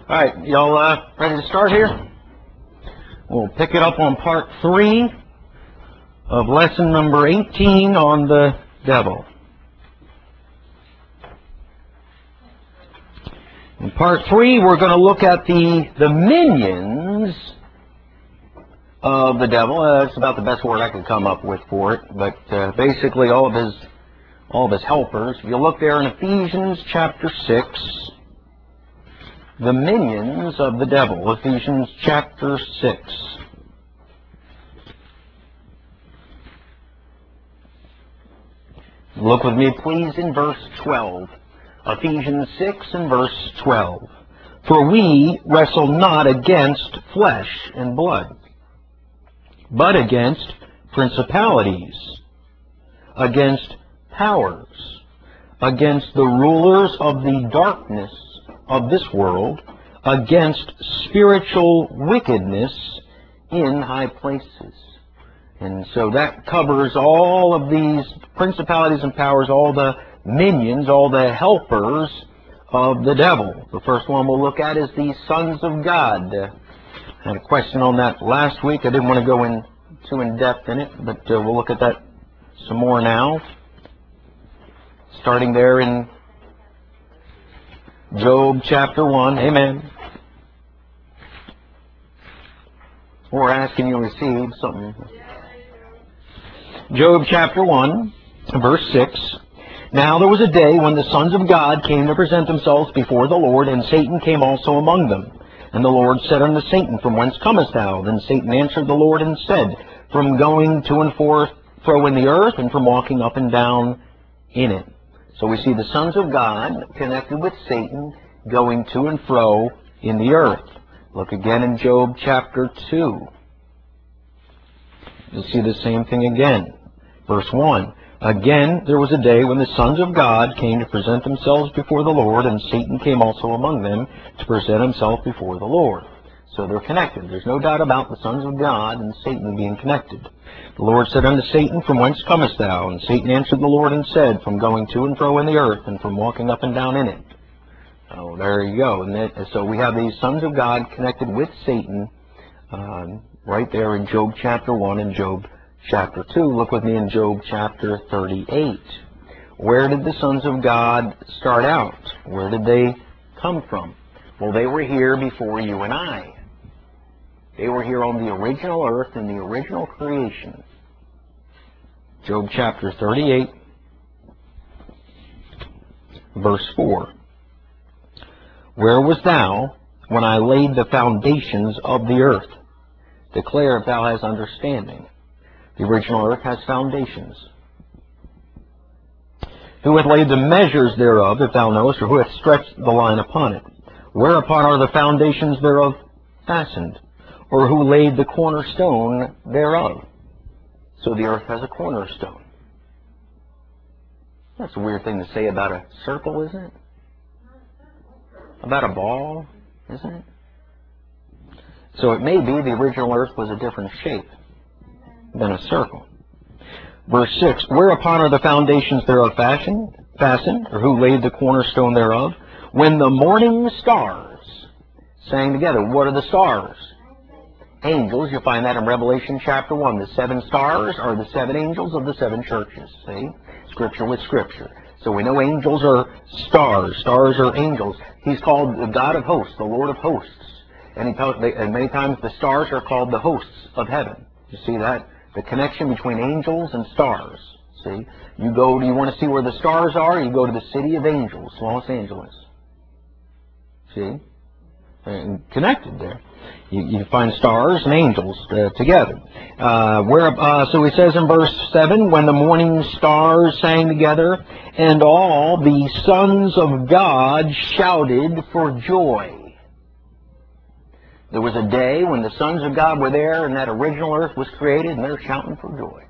All right, y'all ready to start here? We'll pick it up on part 3 of lesson number 18 on the devil. In part 3, we're going to look at the minions of the devil. That's about the best word I could come up with for it. But basically all of his helpers. If you look there in Ephesians chapter 6, the minions of the devil. Ephesians chapter 6. Look with me, please, in verse 12. Ephesians 6 and verse 12. For we wrestle not against flesh and blood, but against principalities, against powers, against the rulers of the darkness of this world, against spiritual wickedness in high places. And so that covers all of these principalities and powers, all the minions, all the helpers of the devil. The first one we'll look at is the sons of God. I had a question on that last week. I didn't want to go too in depth in it, but we'll look at that some more now. Starting there in Job chapter 1. Amen. We're asking you to receive something. Job chapter 1, verse 6. Now there was a day when the sons of God came to present themselves before the Lord, and Satan came also among them. And the Lord said unto Satan, From whence comest thou? Then Satan answered the Lord and said, From going to and fro in the earth, and from walking up and down in it. So we see the sons of God connected with Satan going to and fro in the earth. Look again in Job chapter 2. You'll see the same thing again. Verse 1. Again, there was a day when the sons of God came to present themselves before the Lord, and Satan came also among them to present himself before the Lord. So they're connected. There's no doubt about the sons of God and Satan being connected. The Lord said unto Satan, From whence comest thou? And Satan answered the Lord and said, From going to and fro in the earth, and from walking up and down in it. Oh, there you go. And so we have these sons of God connected with Satan right there in Job chapter 1 and Job chapter 2. Look with me in Job chapter 38. Where did the sons of God start out? Where did they come from? Well, they were here before you and I. They were here on the original earth in the original creation. Job chapter 38, verse 4. Where was thou when I laid the foundations of the earth? Declare if thou hast understanding. The original earth has foundations. Who hath laid the measures thereof, if thou knowest, or who hath stretched the line upon it? Whereupon are the foundations thereof fastened? Or who laid the cornerstone thereof? So the earth has a cornerstone. That's a weird thing to say about a circle, isn't it? About a ball, isn't it? So it may be the original earth was a different shape than a circle. Verse 6, Whereupon are the foundations thereof fastened, or who laid the cornerstone thereof? When the morning stars sang together. What are the stars? Angels. You'll find that in Revelation chapter 1. The 7 stars are the 7 angels of the 7 churches. See? Scripture with Scripture. So we know angels are stars. Stars are angels. He's called the God of hosts, the Lord of hosts. And many times the stars are called the hosts of heaven. You see that? The connection between angels and stars. See? You want to see where the stars are? You go to the city of angels, Los Angeles. See? And connected there. You find stars and angels together. So he says in verse 7, When the morning stars sang together, and all the sons of God shouted for joy. There was a day when the sons of God were there, and that original earth was created, and they're shouting for joy.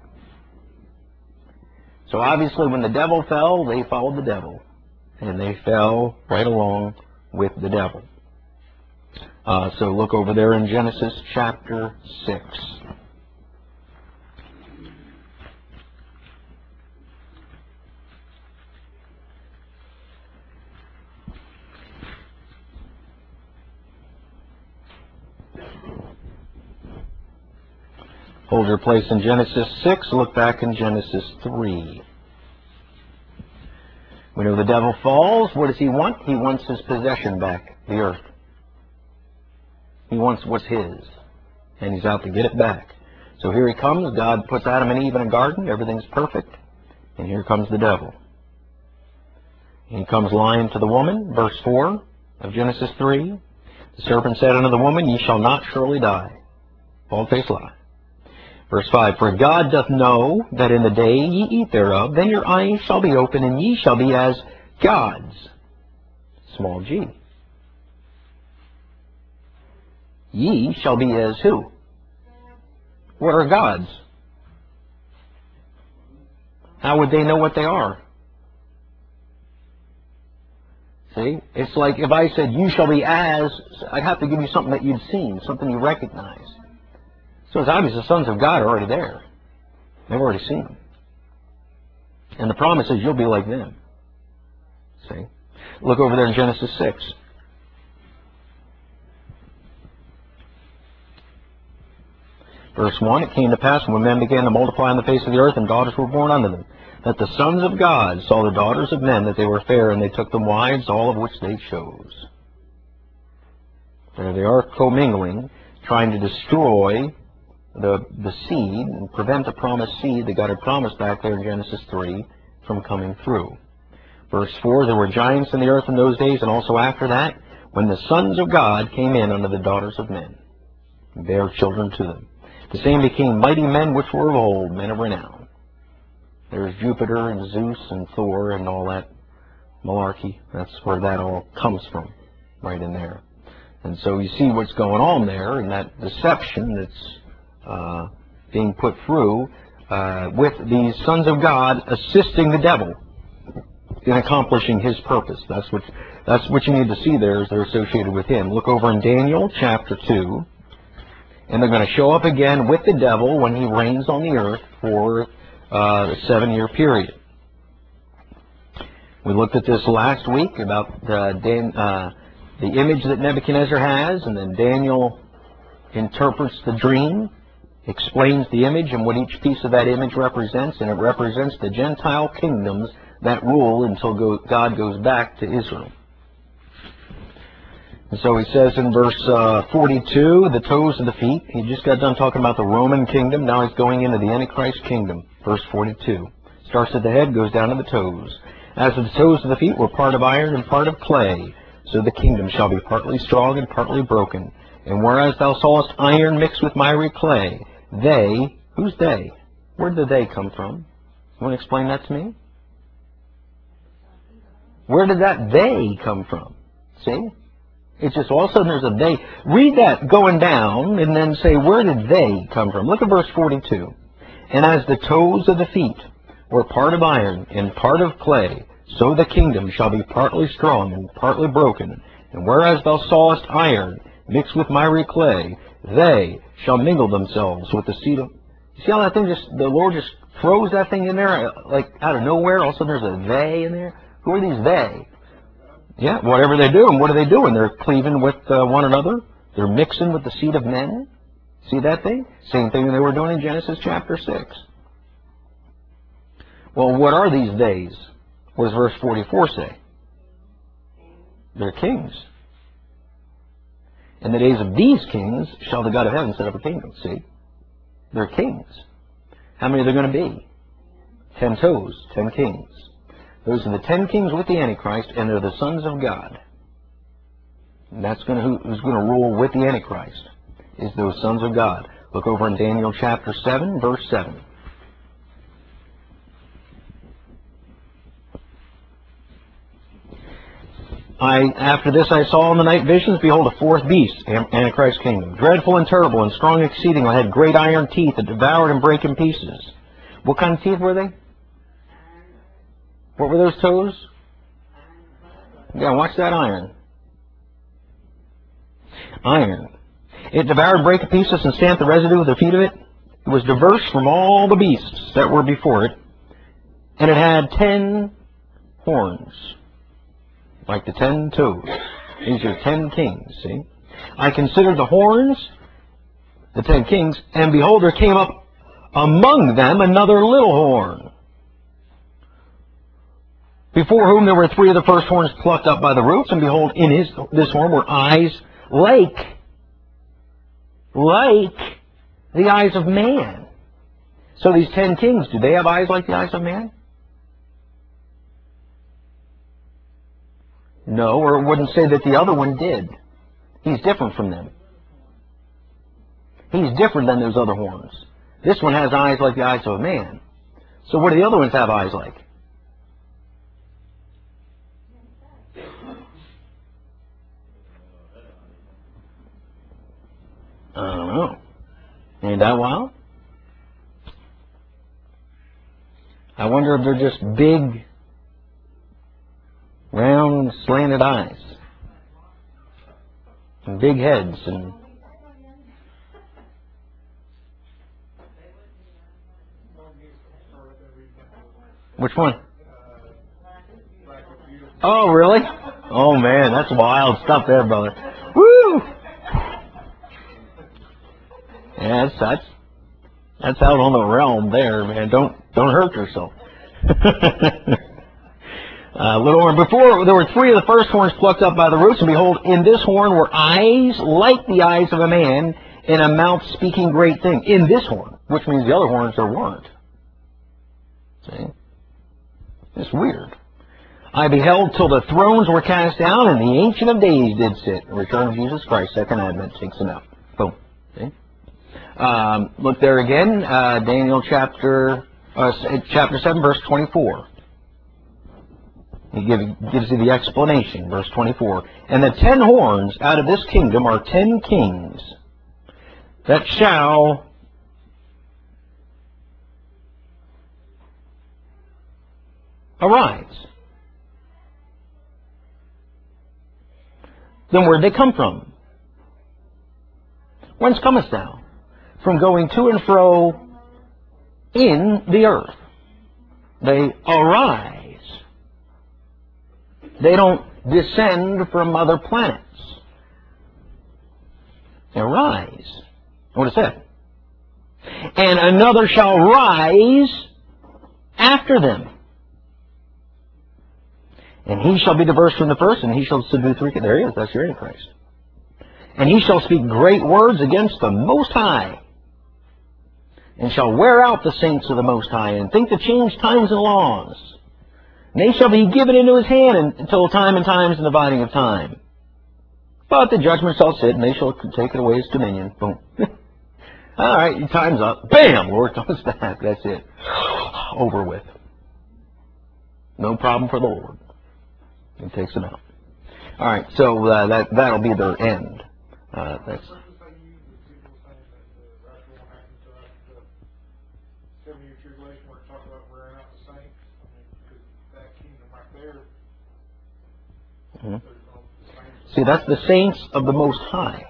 So obviously when the devil fell, they followed the devil. And they fell right along with the devil. So look over there in Genesis chapter 6. Hold your place in Genesis 6. Look back in Genesis 3. We know the devil falls. What does he want? He wants his possession back, the earth. He wants what's his. And he's out to get it back. So here he comes. God puts Adam and Eve in a garden. Everything's perfect. And here comes the devil. He comes lying to the woman. Verse 4 of Genesis 3. The serpent said unto the woman, Ye shall not surely die. Bald-faced lie. Verse 5, For God doth know that in the day ye eat thereof, then your eyes shall be open, and ye shall be as gods. Small g. Ye shall be as who? What are gods? How would they know what they are? See? It's like if I said, you shall be as, I'd have to give you something that you'd seen, something you recognize. So it's obvious the sons of God are already there. They've already seen them. And the promise is you'll be like them. See? Look over there in Genesis 6. Verse 1, It came to pass when men began to multiply on the face of the earth, and daughters were born unto them, that the sons of God saw the daughters of men, that they were fair, and they took them wives, all of which they chose. There they are commingling, trying to destroy the seed and prevent the promised seed that God had promised back there in Genesis 3 from coming through. Verse 4, There were giants in the earth in those days, and also after that, when the sons of God came in unto the daughters of men, and bare children to them. The same became mighty men which were of old, men of renown. There's Jupiter and Zeus and Thor and all that malarkey. That's where that all comes from, right in there. And so you see what's going on there, and that deception that's being put through with these sons of God assisting the devil in accomplishing his purpose. That's what you need to see there, is they're associated with him. Look over in Daniel chapter 2. And they're going to show up again with the devil when he reigns on the earth for a 7-year period. We looked at this last week about the image that Nebuchadnezzar has, and then Daniel interprets the dream, explains the image and what each piece of that image represents, and it represents the Gentile kingdoms that rule until God goes back to Israel. And so he says in verse 42, the toes of the feet. He just got done talking about the Roman kingdom. Now he's going into the Antichrist kingdom. Verse 42. Starts at the head, goes down to the toes. As the toes of the feet were part of iron and part of clay, so the kingdom shall be partly strong and partly broken. And whereas thou sawest iron mixed with miry clay, they, who's they? Where did they come from? You want to explain that to me? Where did that they come from? See? It's just all of a sudden there's a they. Read that going down and then say, where did they come from? Look at verse 42. And as the toes of the feet were part of iron and part of clay, so the kingdom shall be partly strong and partly broken. And whereas thou sawest iron mixed with miry clay, they shall mingle themselves with the seed of... You see how that thing the Lord just throws that thing in there like out of nowhere? All of a sudden there's a they in there. Who are these they? Yeah, whatever they're doing, what are they doing? They're cleaving with one another. They're mixing with the seed of men. See that thing? Same thing they were doing in Genesis chapter 6. Well, what are these days? What does verse 44 say? They're kings. In the days of these kings shall the God of heaven set up a kingdom. See? They're kings. How many are there going to be? 10 toes, 10 kings. Those are the 10 kings with the Antichrist, and they're the sons of God. And that's who's going to rule with the Antichrist, is those sons of God. Look over in Daniel chapter 7, verse 7. After this I saw in the night visions, behold, a fourth beast, Antichrist kingdom, dreadful and terrible and strong exceedingly, had great iron teeth that devoured and brake in pieces. What kind of teeth were they? What were those toes? Yeah, watch that iron. Iron. It devoured, brake in pieces, and stamped the residue of the feet of it. It was diverse from all the beasts that were before it. And it had 10 horns, like the 10 toes. These are 10 kings, see? I considered the horns, the 10 kings, and behold, there came up among them another little horn, before whom there were three of the first horns plucked up by the roots, and behold, in this horn were eyes like the eyes of man. So these 10 kings, do they have eyes like the eyes of man? No, or it wouldn't say that the other one did. He's different from them. He's different than those other horns. This one has eyes like the eyes of a man. So what do the other ones have eyes like? I don't know. Ain't that wild? I wonder if they're just big, round, slanted eyes. And big heads. And which one? Oh, really? Oh, man, that's wild stuff there, brother. Woo! Yeah, that's out on the realm there, man. Don't hurt yourself. Little horn. Before there were three of the first horns plucked up by the roots, and behold, in this horn were eyes like the eyes of a man, and a mouth speaking great things. In this horn, which means the other horns there weren't. See? It's weird. I beheld till the thrones were cast down, and the Ancient of Days did sit. The return of Jesus Christ, second advent, takes them out. Boom. See? Look there again, Daniel chapter 7, verse 24. He gives you the explanation, verse 24. And the 10 horns out of this kingdom are 10 kings that shall arise. Then where'd they come from? Whence comest thou? From going to and fro in the earth. They arise. They don't descend from other planets. They rise. What is that? And another shall rise after them. And he shall be diverse from the first, and he shall subdue three. There he is. That's your Antichrist. And he shall speak great words against the Most High, and shall wear out the saints of the Most High, and think to change times and laws. And they shall be given into his hand until time and times and dividing of time. But the judgment shall sit, and they shall take it away as dominion. Boom. All right, your time's up. Bam! Lord comes back. That's it. Over with. No problem for the Lord. He takes them out. All right, so that'll be their end. That's. See, that's the saints of the Most High.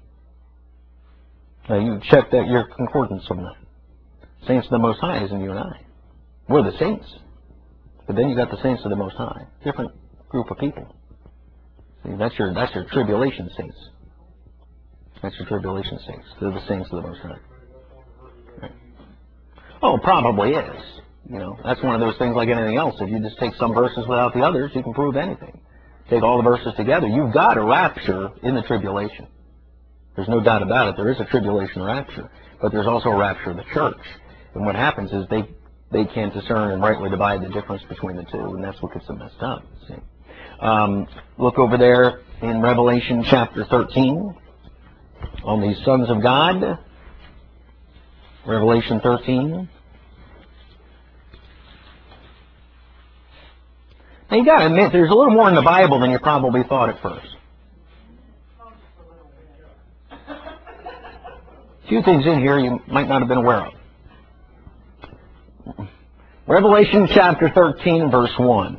Now, you check that your concordance on that. Saints of the Most High isn't you and I. We're the saints. But then you got the saints of the Most High. Different group of people. See, that's your tribulation saints. That's your tribulation saints. They're the saints of the Most High. Right. Oh, probably is. You know, that's one of those things like anything else. If you just take some verses without the others, you can prove anything. Take all the verses together. You've got a rapture in the tribulation. There's no doubt about it. There is a tribulation rapture. But there's also a rapture of the church. And what happens is they can't discern and rightly divide the difference between the two. And that's what gets them messed up. See? Look over there in Revelation chapter 13 on these sons of God. Revelation 13. Now, you got to admit, there's a little more in the Bible than you probably thought at first. A few things in here you might not have been aware of. Revelation chapter 13, verse 1.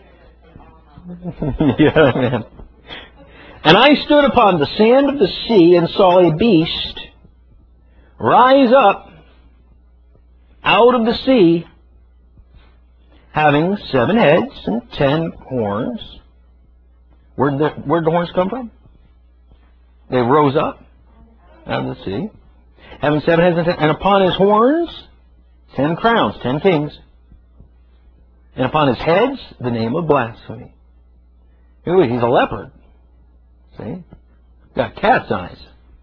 Yeah, man. And I stood upon the sand of the sea and saw a beast rise up out of the sea, having 7 heads and 10 horns. Where'd the horns come from? They rose up out of the sea, having 7 heads and 10, and upon his horns 10 crowns, 10 kings. And upon his heads, the name of blasphemy. Ooh, he's a leopard. See? Got cat's eyes.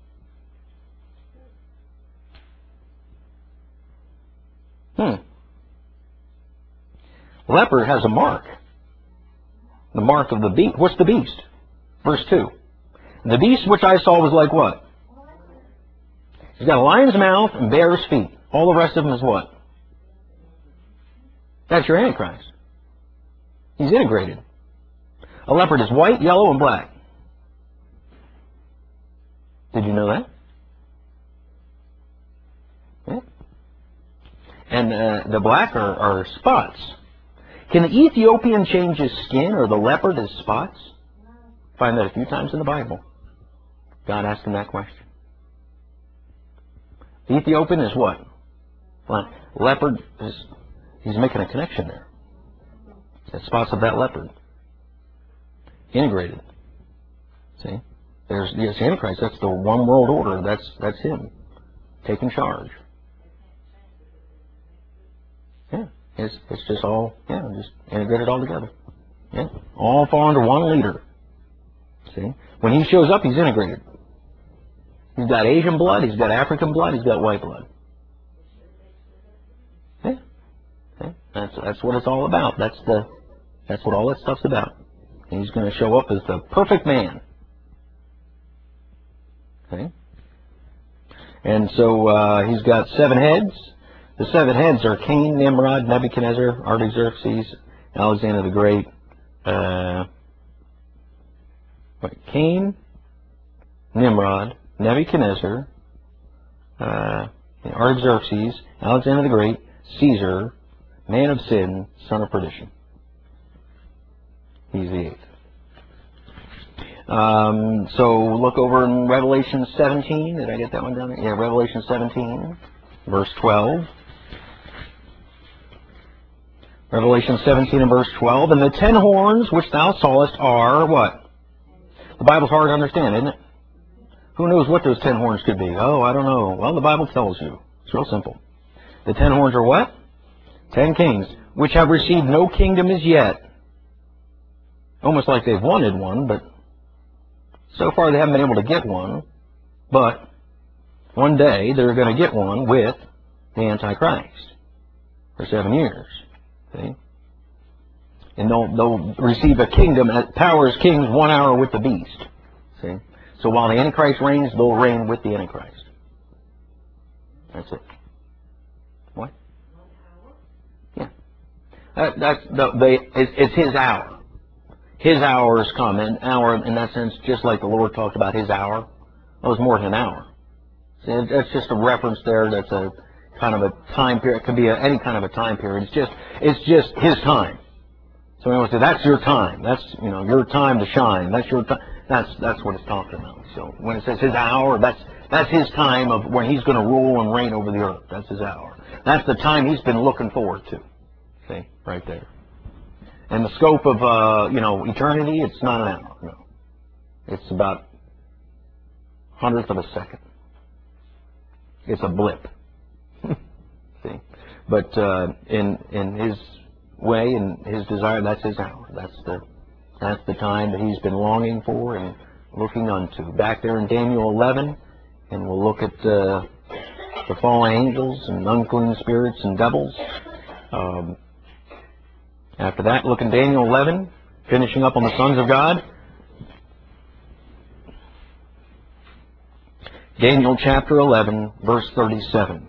Leopard has a mark. The mark of the beast. What's the beast? Verse 2. The beast which I saw was like what? He's got a lion's mouth and bear's feet. All the rest of him is what? That's your Antichrist. He's integrated. A leopard is white, yellow, and black. Did you know that? Yeah. And the black are spots. Can the Ethiopian change his skin or the leopard his spots? Find that a few times in the Bible. God asked him that question. The Ethiopian is what? Leopard is, he's making a connection there. The spots of that leopard. Integrated. See? There's the Antichrist. That's the one world order. That's him. Taking charge. Yeah. It's just all, just integrated all together. Yeah. All fall under one leader. See? When he shows up, he's integrated. He's got Asian blood, he's got African blood, he's got white blood. Yeah. Yeah. That's what it's all about. That's what all that stuff's about. And he's going to show up as the perfect man. Okay? And so he's got 7 heads. The 7 heads are Cain, Nimrod, Nebuchadnezzar, Artaxerxes, Alexander the Great. Cain, Nimrod, Nebuchadnezzar, Artaxerxes, Alexander the Great, Caesar, man of sin, son of perdition. He's the 8th. So look over in Revelation 17. Did I get that one down there? Yeah, Revelation 17, verse 12. Revelation 17 and verse 12. And the 10 horns which thou sawest are what? The Bible's hard to understand, isn't it? Who knows what those 10 horns could be? Oh, I don't know. Well, the Bible tells you. It's real simple. The 10 horns are what? 10 kings, which have received no kingdom as yet. Almost like they've wanted one, but so far they haven't been able to get one. But one day they're going to get one with the Antichrist for 7 years. See? And they'll receive a kingdom as power as kings 1 hour with the beast. See? So while the Antichrist reigns, they'll reign with the Antichrist. That's it. What? Yeah. It's his hour. His hour has come. An hour, in that sense, just like the Lord talked about his hour. That was more than an hour. See, that's just a reference there. That's a kind of a time period. It can be any kind of a time period. It's just his time. So we always say, that's your time. That's, your time to shine. That's your time. That's what it's talking about. So when it says his hour, that's his time of when he's going to rule and reign over the earth. That's his hour. That's the time he's been looking forward to. See, right there. And the scope of eternity, it's not an hour. No, it's about 100th of a second. It's a blip. See, but in his way and his desire, that's his hour. That's the time that he's been longing for and looking unto. Back there in Daniel 11, and we'll look at the fallen angels and unclean spirits and devils. After that, look in Daniel 11, finishing up on the sons of God. Daniel chapter 11, verse 37.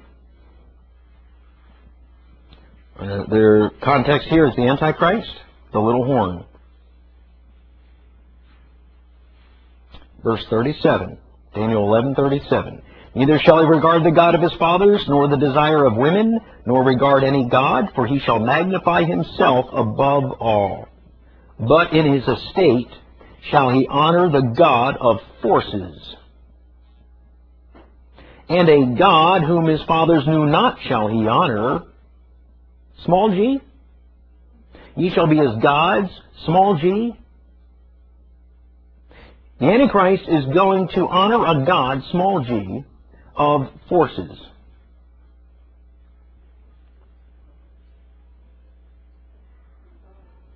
Their context here is the Antichrist, the little horn. Verse 37, Daniel 11:37. Neither shall he regard the God of his fathers, nor the desire of women, nor regard any god, for he shall magnify himself above all. But in his estate shall he honor the God of forces. And a God whom his fathers knew not shall he honor. Small g. Ye shall be as gods, small g. The Antichrist is going to honor a God, small g, of forces.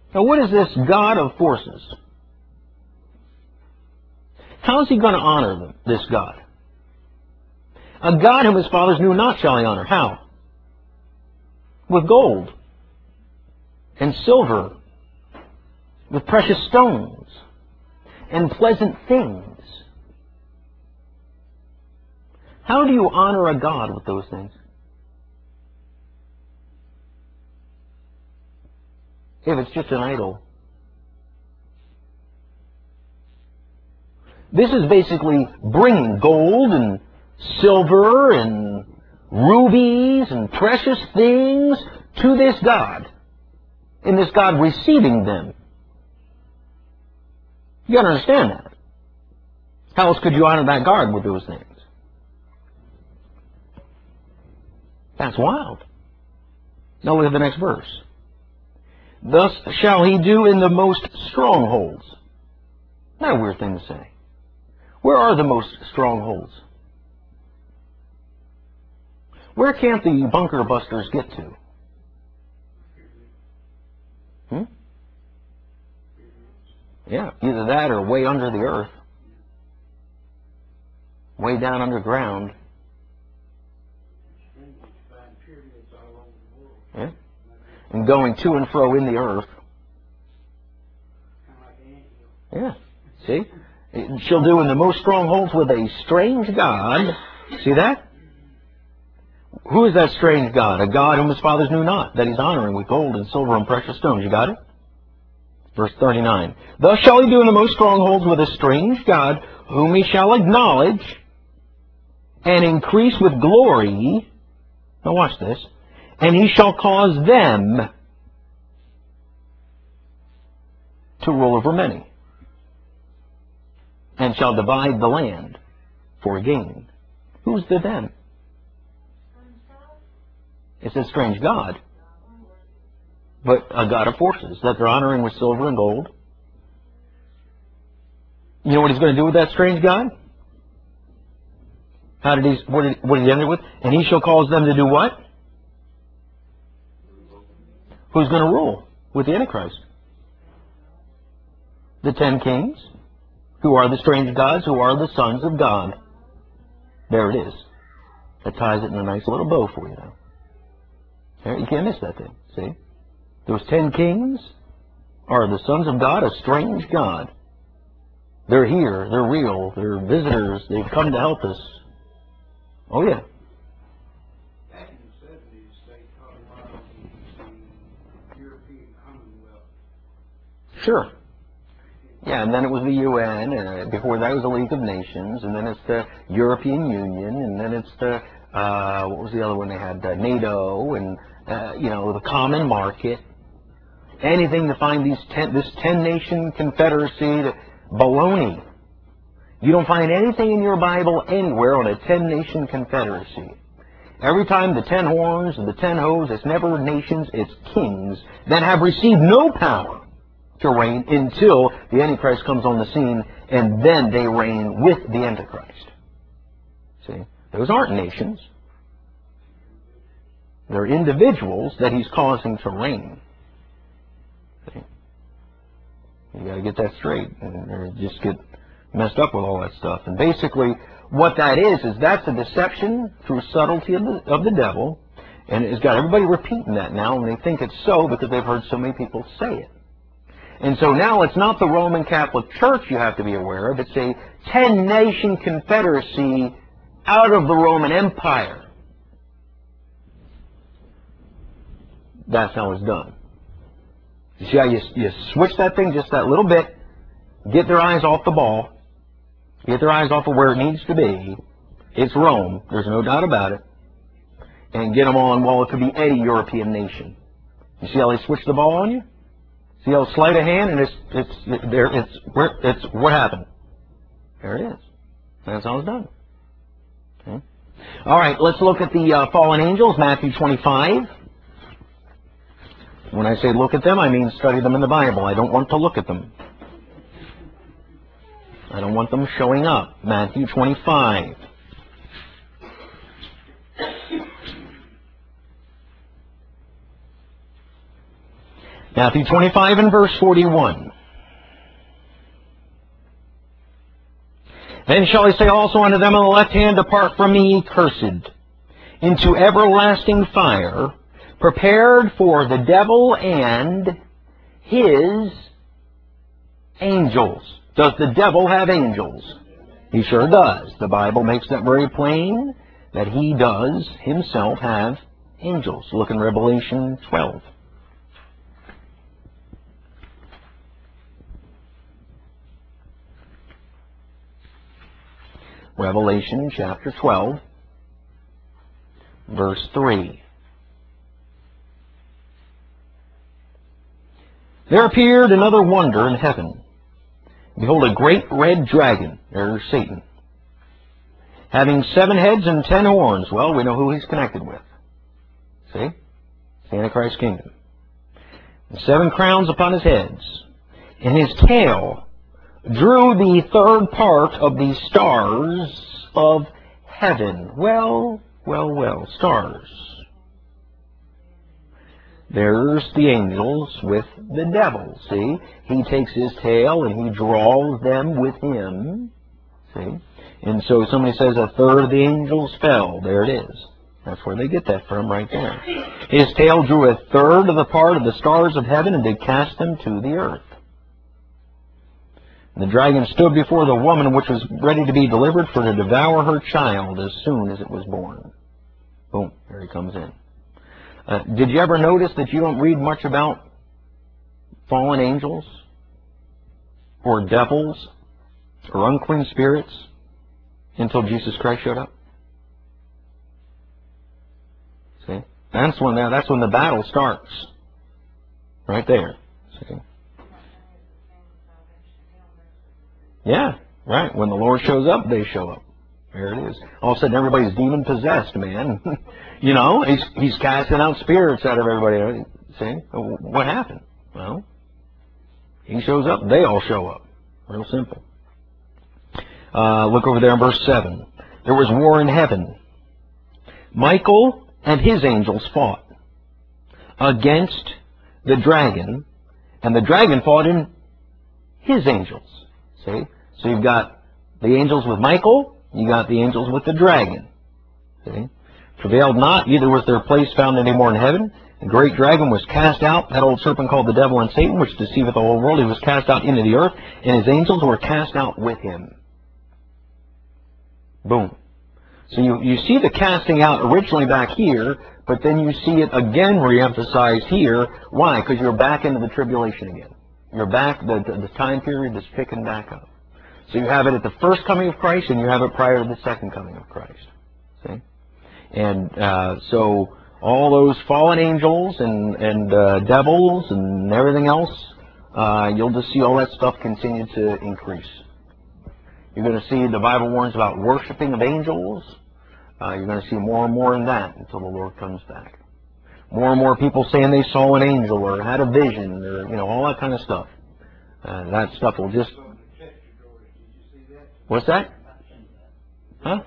Now, what is this God of forces? How is he going to honor them, this God? A God whom his fathers knew not shall he honor. How? With gold and silver, with precious stones and pleasant things. How do you honor a God with those things? If it's just an idol. This is basically bringing gold and silver and rubies and precious things to this God, and this God receiving them. You got to understand that. How else could you honor that God with those things? That's wild. Now look at the next verse. Thus shall he do in the most strongholds. Not a weird thing to say. Where are the most strongholds? Where can't the bunker busters get to? Yeah, either that or way under the earth. Way down underground. Yeah. And going to and fro in the earth. Yeah. See? She'll do in the most strongholds with a strange God. See that? Who is that strange God? A God whom his fathers knew not, that he's honoring with gold and silver and precious stones. You got it? Verse 39. Thus shall he do in the most strongholds with a strange God, whom he shall acknowledge and increase with glory. Now watch this. And he shall cause them to rule over many, and shall divide the land for gain. Who's the them? It's a strange God, but a God of forces that they're honoring with silver and gold. You know what he's going to do with that strange God? What did he end it with? And he shall cause them to do what? Who's going to rule with the Antichrist? The 10 kings, who are the strange gods, who are the sons of God. There it is. That ties it in a nice little bow for you now. You can't miss that thing. See? Those 10 kings are the sons of God, a strange God. They're here. They're real. They're visitors. They've come to help us. Oh, yeah. Back in the 70s, they talked about the European Commonwealth. Sure. Yeah, and then it was the UN, and before that was the League of Nations, and then it's the European Union, and then it's the, what was the other one they had? NATO, and, the common market. Anything to find this 10-nation confederacy, baloney. You don't find anything in your Bible anywhere on a 10-nation confederacy. Every time the 10 horns and the 10 hooves, it's never nations, it's kings that have received no power to reign until the Antichrist comes on the scene, and then they reign with the Antichrist. See? Those aren't nations. They're individuals that he's causing to reign. See? You got to get that straight, or just get messed up with all that stuff. And basically, what that is that's a deception through subtlety of the devil, and it's got everybody repeating that now, and they think it's so because they've heard so many people say it. And so now it's not the Roman Catholic Church you have to be aware of. It's a 10-nation confederacy out of the Roman Empire. That's how it's done. You see how you switch that thing just that little bit, get their eyes off the ball, get their eyes off of where it needs to be. It's Rome. There's no doubt about it. And get them on, well, it could be any European nation. You see how they switch the ball on you? See how sleight of hand, and it's what happened. There it is. That's how it's done. Okay. All right, let's look at the fallen angels, Matthew 25. When I say look at them, I mean study them in the Bible. I don't want to look at them. I don't want them showing up. Matthew 25. Matthew 25 and verse 41. Then shall he say also unto them on the left hand, Depart from me, ye cursed, into everlasting fire, prepared for the devil and his angels. Does the devil have angels? He sure does. The Bible makes that very plain, that he does himself have angels. Look in Revelation 12. Revelation chapter 12, verse 3. There appeared another wonder in heaven. Behold, a great red dragon, there's Satan, having 7 heads and 10 horns. Well, we know who he's connected with. See? The Antichrist kingdom. And 7 crowns upon his heads. And his tail drew the third part of the stars of heaven. Well, stars. There's the angels with the devil, see? He takes his tail and he draws them with him, see? And so somebody says a third of the angels fell. There it is. That's where they get that from, right there. His tail drew a third of the part of the stars of heaven and did cast them to the earth. And the dragon stood before the woman which was ready to be delivered for to devour her child as soon as it was born. Boom, there he comes in. Did you ever notice that you don't read much about fallen angels or devils or unclean spirits until Jesus Christ showed up? See? That's when the battle starts. Right there. See? Yeah, right. When the Lord shows up, they show up. There it is. All of a sudden, everybody's demon-possessed, man. You know, he's casting out spirits out of everybody. See? What happened? Well, he shows up, they all show up. Real simple. Look over there in verse 7. There was war in heaven. Michael and his angels fought against the dragon, and the dragon fought in his angels. See? So you've got the angels with Michael, you got the angels with the dragon. See? Prevailed not, neither was their place found any more in heaven. The great dragon was cast out, that old serpent called the devil and Satan, which deceiveth the whole world. He was cast out into the earth, and his angels were cast out with him. Boom. So you see the casting out originally back here, but then you see it again re-emphasized here. Why? Because you're back into the tribulation again. You're back, the time period is picking back up. So you have it at the first coming of Christ, and you have it prior to the second coming of Christ. See? And so all those fallen angels and devils and everything else, you'll just see all that stuff continue to increase. You're going to see the Bible warns about worshiping of angels. You're going to see more and more in that until the Lord comes back. More and more people saying they saw an angel or had a vision or, you know, all that kind of stuff. That stuff will just... What's that? Huh?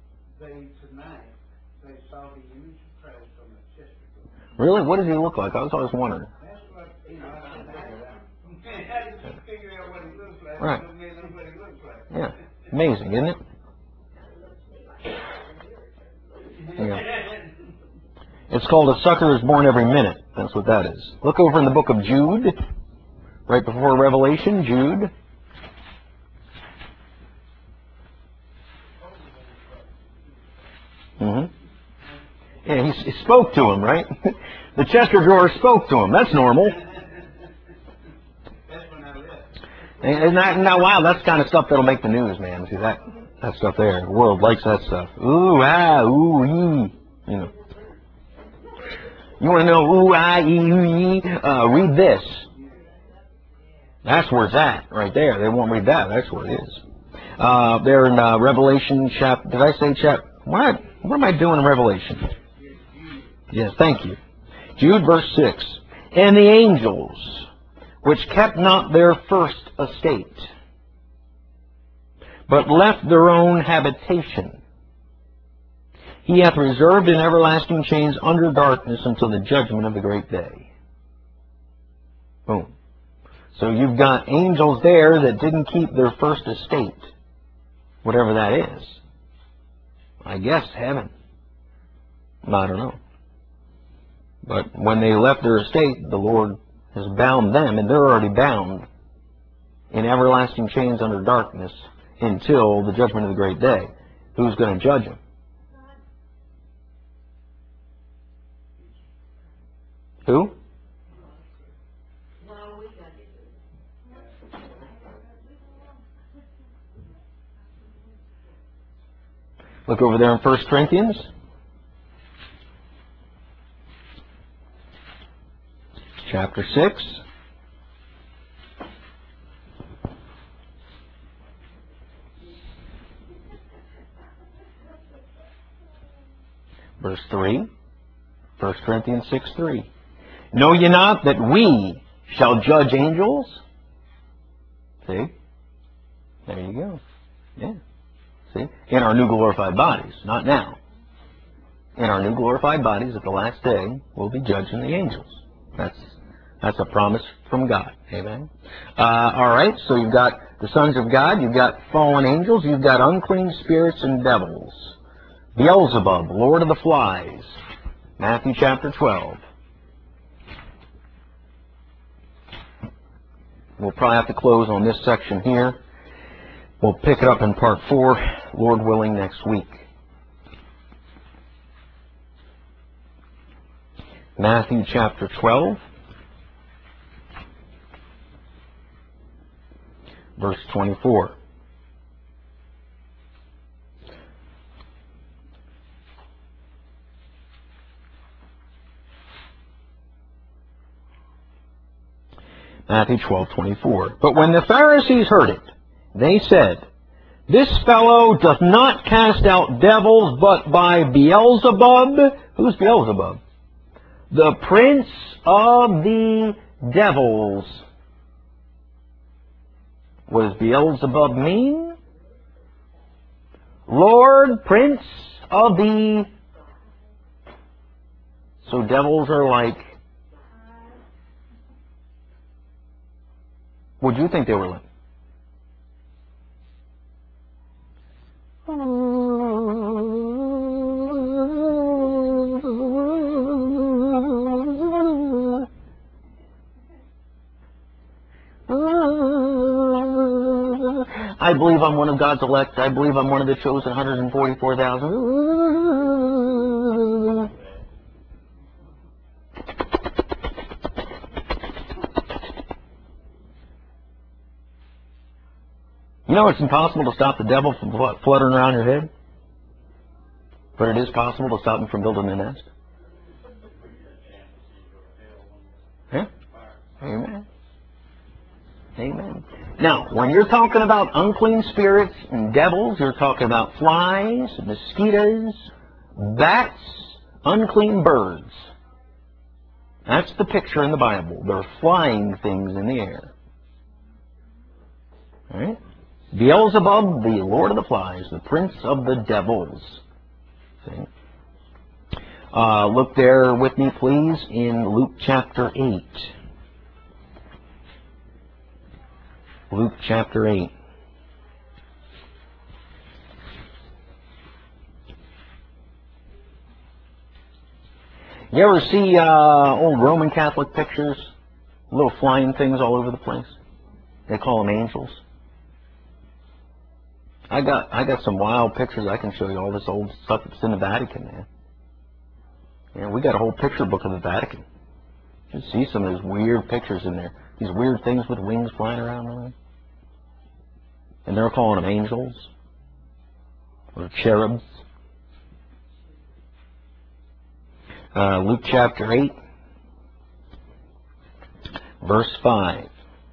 Really? What does he look like? I was always wondering. Right. Yeah. Amazing, isn't it? Yeah. It's called A Sucker is Born Every Minute. That's what that is. Look over in the book of Jude, right before Revelation, Jude. Yeah, he spoke to him, right? The Chester drawer spoke to him. That's normal. And now, wow, that's the kind of stuff that'll make the news, man. See that stuff there. The world likes that stuff. Ooh, ah, ooh, ee. You know. You want to know ooh, ah, ee, ooh, ee? Read this. That's where it's at, right there. They won't read that. That's where it is. There in Revelation chapter. Did I say chapter? What am I doing in Revelation? Yes, thank you. Jude verse 6. And the angels, which kept not their first estate, but left their own habitation, he hath reserved in everlasting chains under darkness until the judgment of the great day. So you've got angels there that didn't keep their first estate, whatever that is. I guess heaven. I don't know. But when they left their estate, the Lord has bound them, and they're already bound in everlasting chains under darkness until the judgment of the great day. Who's going to judge them? Who? Look over there in 1 Corinthians. Chapter 6. Verse 3. 1 Corinthians 6:3. Know ye not that we shall judge angels? See? There you go. Yeah. See? In our new glorified bodies. Not now. In our new glorified bodies at the last day, we'll be judging the angels. That's a promise from God. Amen. All right, so you've got the sons of God, you've got fallen angels, you've got unclean spirits and devils. Beelzebub, Lord of the Flies. Matthew chapter 12. We'll probably have to close on this section here. We'll pick it up in part 4, Lord willing, next week. Matthew chapter 12, verse 24. Matthew 12:24. But when the Pharisees heard it, they said, This fellow doth not cast out devils, but by Beelzebub. Who's Beelzebub? The prince of the devils. What does Beelzebub mean? Lord, prince of the... So devils are like... What do you think they were like? I believe I'm one of God's elect. I believe I'm one of the chosen 144,000. You know it's impossible to stop the devil from fluttering around your head? But it is possible to stop him from building a nest. Yeah? Amen. Amen. Now, when you're talking about unclean spirits and devils, you're talking about flies, mosquitoes, bats, unclean birds. That's the picture in the Bible. They're flying things in the air. All right? Beelzebub, the Lord of the Flies, the prince of the devils. See? Look there with me, please, in Luke chapter 8. Luke chapter 8. You ever see old Roman Catholic pictures? Little flying things all over the place. They call them angels. I got some wild pictures. I can show you all this old stuff that's in the Vatican, man. Yeah, we got a whole picture book of the Vatican. You see some of those weird pictures in there. These weird things with wings flying around. And they're calling them angels. Or cherubs. Luke chapter 8. Verse 5.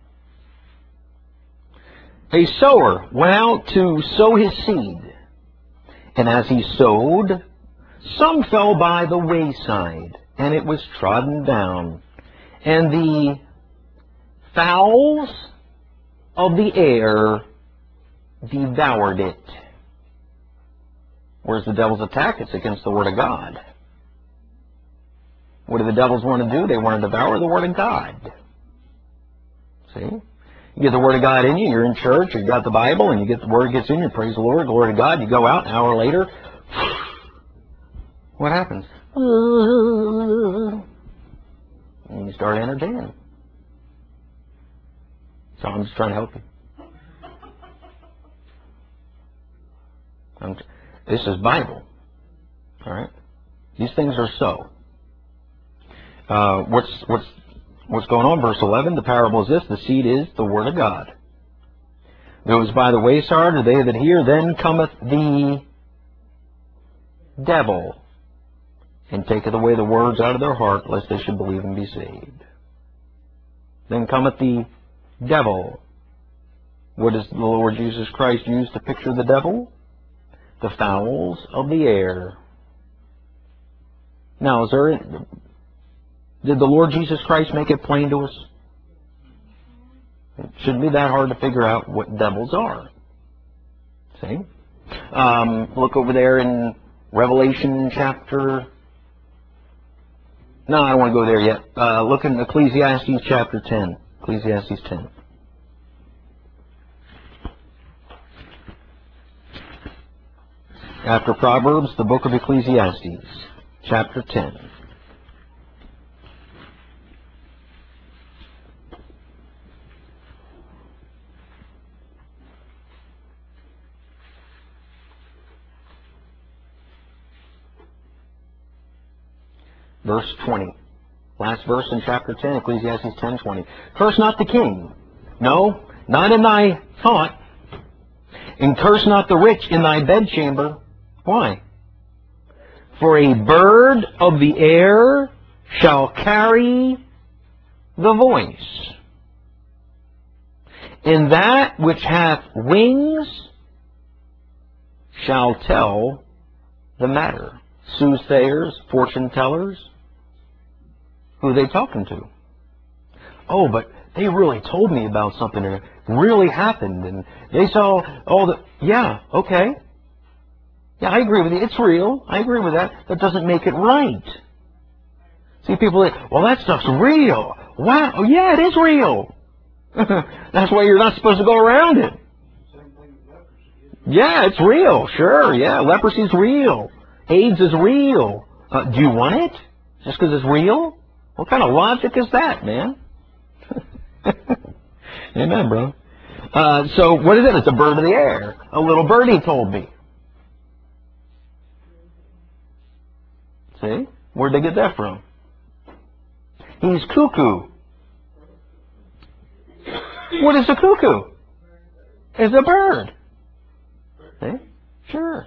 A sower went out to sow his seed. And as he sowed, some fell by the wayside, and it was trodden down. And the fowls of the air devoured it. Where's the devil's attack? It's against the Word of God. What do the devils want to do? They want to devour the Word of God. See? You get the Word of God in you, you're in church, you got the Bible, and you get the Word gets in you, praise the Lord, glory to God, you go out, an hour later, what happens? And you start entertaining. So I'm just trying to help you. This is Bible. All right? These things are so. What's going on? Verse 11, the parable is this: the seed is the Word of God. Those by the wayside are they that hear, then cometh the devil, and taketh away the words out of their heart, lest they should believe and be saved. Then cometh the devil. What does the Lord Jesus Christ use to picture the devil? The fowls of the air. Now, did the Lord Jesus Christ make it plain to us? It shouldn't be that hard to figure out what devils are. See? Look over there in Revelation chapter... No, I don't want to go there yet. Look in Ecclesiastes chapter 10. Ecclesiastes 10. After Proverbs, the book of Ecclesiastes, chapter 10. Verse 20. Last verse in chapter 10, Ecclesiastes 10:20. Curse not the king. No, not in thy thought. And curse not the rich in thy bedchamber. Why? For a bird of the air shall carry the voice, and that which hath wings shall tell the matter. Soothsayers, fortune tellers. Who are they talking to? Oh, but they really told me about something and it really happened, and they saw all the... Yeah, okay. Yeah, I agree with you. It's real. I agree with that. That doesn't make it right. See, people say, well, that stuff's real. Wow. Oh, yeah, it is real. That's why you're not supposed to go around it. Yeah, it's real. Sure, yeah. Leprosy's real. AIDS is real. Do you want it? Just because it's real? What kind of logic is that, man? Amen, bro. So, what is it? It's a bird of the air. A little birdie told me. See? Where'd they get that from? He's cuckoo. What is a cuckoo? It's a bird. See? Sure.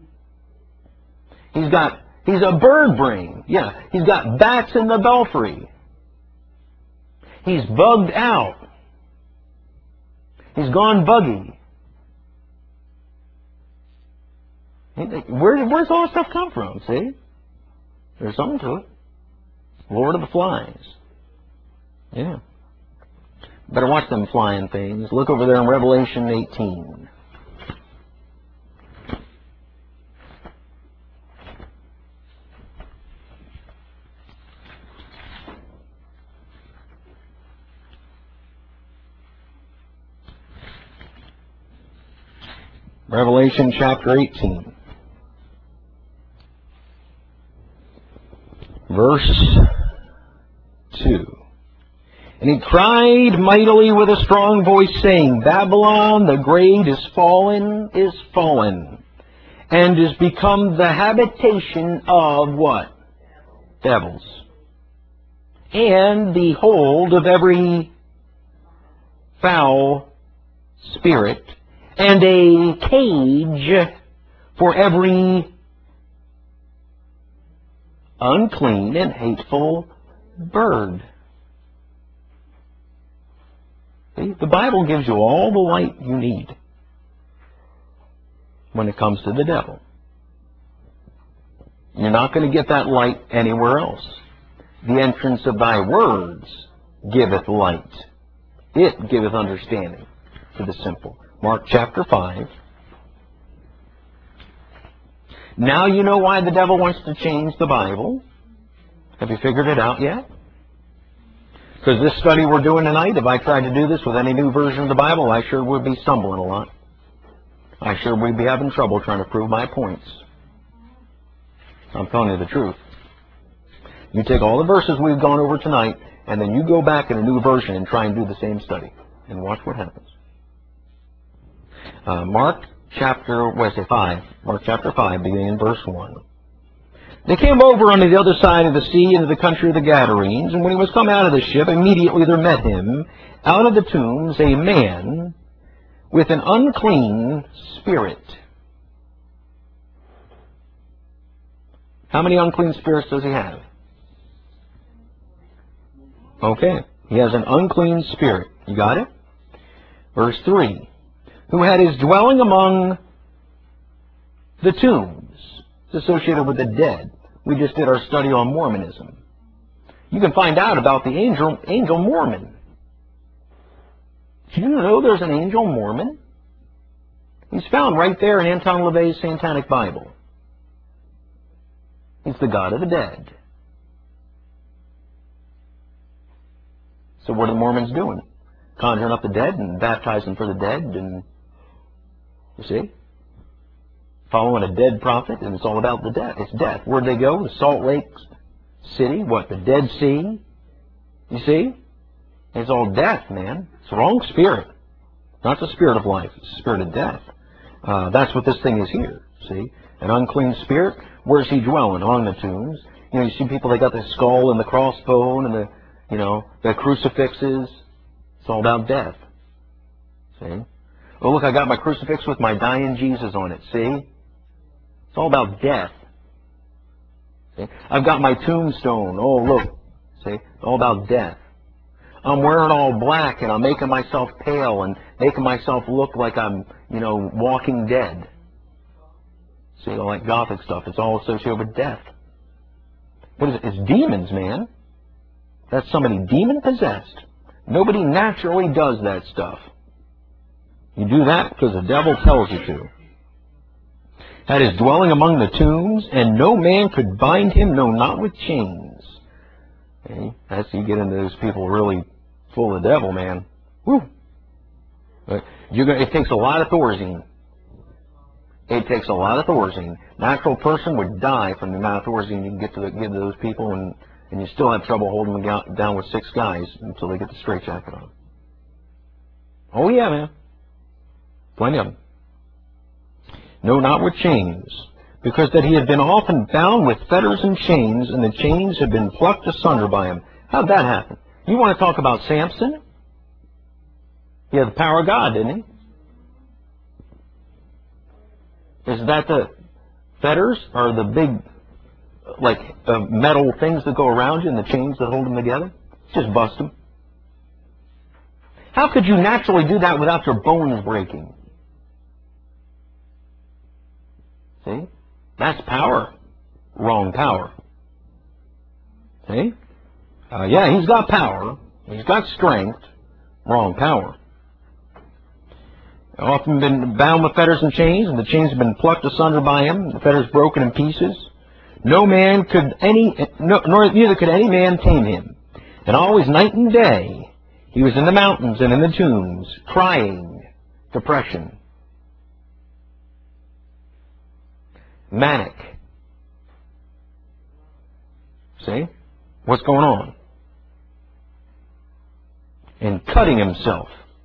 He's a bird brain. Yeah. He's got bats in the belfry. He's bugged out. He's gone buggy. Where's all this stuff come from? See? There's something to it. Lord of the Flies. Yeah. Better watch them flying things. Look over there in Revelation 18. Revelation chapter 18. Verse 2. And he cried mightily with a strong voice, saying, Babylon the great is fallen, and is become the habitation of what? Devils. And the hold of every foul spirit, and a cage for every unclean and hateful bird. See, the Bible gives you all the light you need when it comes to the devil. You're not going to get that light anywhere else. The entrance of thy words giveth light. It giveth understanding to the simple. Mark chapter 5. Now you know why the devil wants to change the Bible. Have you figured it out yet? Because this study we're doing tonight, if I tried to do this with any new version of the Bible, I sure would be stumbling a lot. I sure would be having trouble trying to prove my points. I'm telling you the truth. You take all the verses we've gone over tonight, and then you go back in a new version and try and do the same study. And watch what happens. Mark chapter 5. Mark chapter 5, beginning in verse 1. They came over on the other side of the sea into the country of the Gadarenes, and when he was come out of the ship, immediately there met him out of the tombs a man with an unclean spirit. How many unclean spirits does he have? Okay, he has an unclean spirit. You got it? Verse 3. Who had his dwelling among the tombs. It's associated with the dead. We just did our study on Mormonism. You can find out about the angel Mormon. Do you know there's an angel Mormon? He's found right there in Anton LaVey's Satanic Bible. He's the god of the dead. So what are the Mormons doing? Conjuring up the dead and baptizing for the dead, and you see? Following a dead prophet, and it's all about the death. It's death. Where'd they go? The Salt Lake City? What? The Dead Sea? You see? It's all death, man. It's the wrong spirit. Not the spirit of life. It's the spirit of death. That's what this thing is here. See? An unclean spirit. Where's he dwelling? On the tombs. You know, you see people, they got the skull and the crossbone and the crucifixes. It's all about death. See? Oh, look, I got my crucifix with my dying Jesus on it. See? It's all about death. See? I've got my tombstone. Oh, look. See? It's all about death. I'm wearing all black, and I'm making myself pale and making myself look like I'm, walking dead. See, all that Gothic stuff. It's all associated with death. What is it? It's demons, man. That's somebody demon-possessed. Nobody naturally does that stuff. You do that because the devil tells you to. Had his dwelling among the tombs, and no man could bind him, no, not with chains. Okay? That's you get into those people really full of the devil, man. Woo! It takes a lot of Thorazine. It takes a lot of Thorazine. Natural person would die from the amount of Thorazine you can give to those people, and you still have trouble holding them down with 6 guys until they get the straitjacket on. Oh yeah, man. Plenty of them. No, not with chains, because that he had been often bound with fetters and chains, and the chains had been plucked asunder by him. How'd that happen? You want to talk about Samson? He had the power of God, didn't he? Is that the fetters, or the big, metal things that go around you and the chains that hold them together? Just bust them. How could you naturally do that without your bones breaking? See? That's power. Wrong power. See? Yeah, he's got power. He's got strength. Wrong power. Often been bound with fetters and chains, and the chains have been plucked asunder by him, the fetters broken in pieces. Neither could any man tame him. And always night and day, he was in the mountains and in the tombs, crying, depression. Manic. See? What's going on? And cutting himself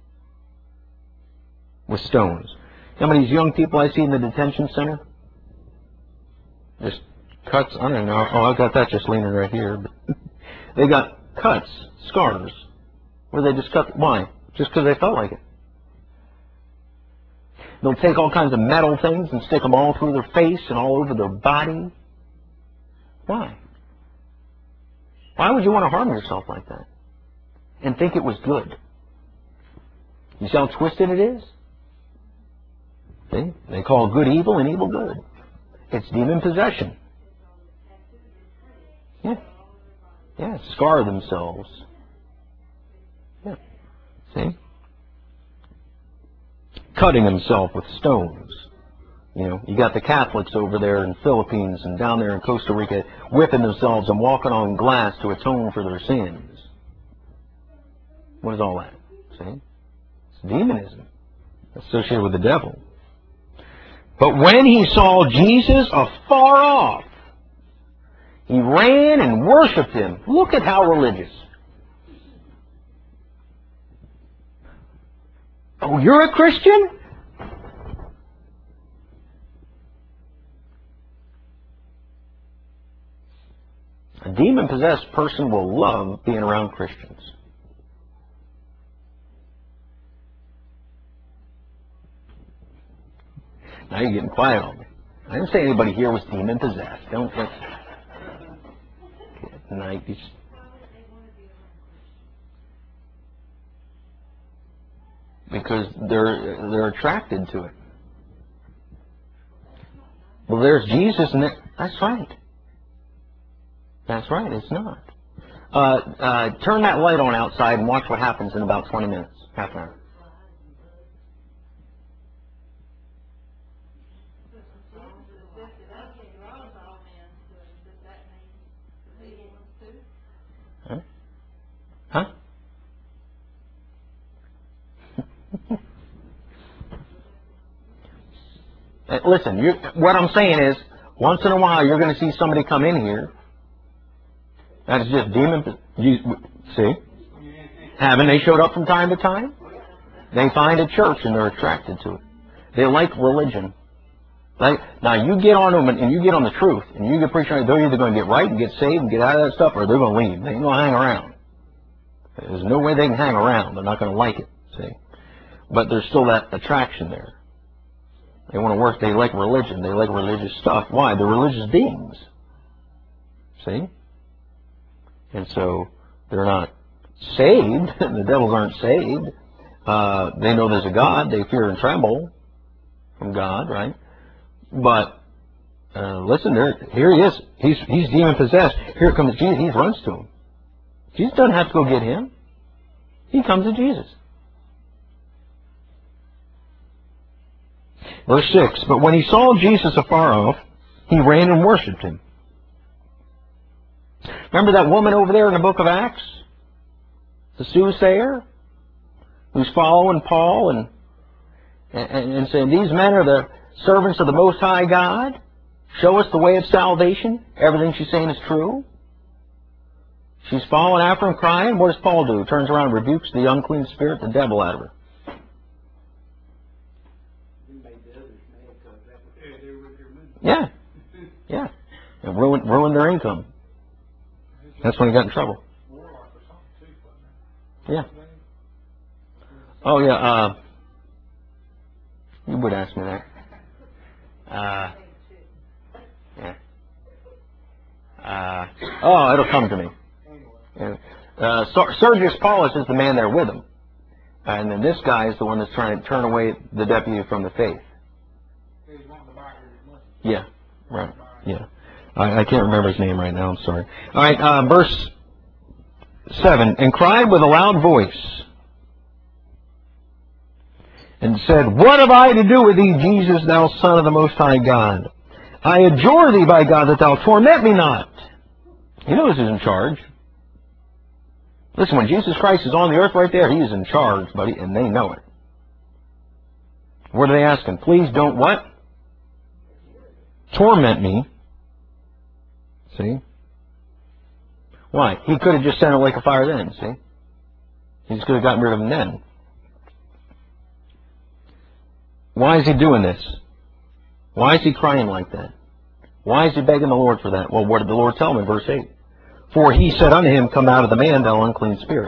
with stones. Some of these young people I see in the detention center, just cuts, I don't know, I've got that just leaning right here, but they got cuts, scars, where they just cut, why? Just because they felt like it. They'll take all kinds of metal things and stick them all through their face and all over their body. Why? Why would you want to harm yourself like that? And think it was good? You see how twisted it is? See? They call good evil and evil good. It's demon possession. Yeah. Yeah, scar themselves. Yeah. See? Cutting himself with stones. You got the Catholics over there in the Philippines and down there in Costa Rica whipping themselves and walking on glass to atone for their sins. What is all that? See? It's demonism associated with the devil. But when he saw Jesus afar off, he ran and worshipped him. Look at how religious. Oh, you're a Christian? A demon-possessed person will love being around Christians. Now you're getting quiet on me. I didn't say anybody here was demon-possessed. Don't let's tonight. Because they're attracted to it. Well, there's Jesus, and that's right. That's right. It's not. Turn that light on outside and watch what happens in about 20 minutes, half an hour. Huh? Listen, what I'm saying is, once in a while you're going to see somebody come in here that is just demon. See? Haven't they showed up from time to time? They find a church and they're attracted to it. They like religion. Now you get on them and you get on the truth and you get preaching, they're either going to get right and get saved and get out of that stuff, or they're going to leave. They ain't going to hang around. There's no way they can hang around. They're not going to like it. See? But there's still that attraction there. They want to work. They like religion. They like religious stuff. Why? They're religious beings. See? And so they're not saved. The devils aren't saved. They know there's a God. They fear and tremble from God, right? But listen, here he is. He's demon possessed. Here comes Jesus. He runs to him. Jesus doesn't have to go get him. He comes to Jesus. Verse 6, but when he saw Jesus afar off, he ran and worshipped him. Remember that woman over there in the book of Acts? The soothsayer? Who's following Paul and saying, these men are the servants of the Most High God. Show us the way of salvation. Everything she's saying is true. She's following after him, crying. What does Paul do? Turns around and rebukes the unclean spirit, the devil, out of her. Yeah. Yeah. And ruined their income. That's when he got in trouble. Yeah. Oh, yeah. You would ask me that. Yeah. Oh, it'll come to me. Yeah. Sergius Paulus is the man there with him. And then this guy is the one that's trying to turn away the deputy from the faith. Yeah, right. Yeah. I can't remember his name right now. I'm sorry. All right, verse 7. And cried with a loud voice and said, what have I to do with thee, Jesus, thou Son of the Most High God? I adjure thee by God that thou torment me not. He knows who's in charge. Listen, when Jesus Christ is on the earth right there, he is in charge, buddy, and they know it. What are they asking? Please don't what? Torment me. See? Why? He could have just sent a lake of fire then, see? He just could have gotten rid of him then. Why is he doing this? Why is he crying like that? Why is he begging the Lord for that? Well, what did the Lord tell him in verse 8? For he said unto him, come out of the man, thou unclean spirit.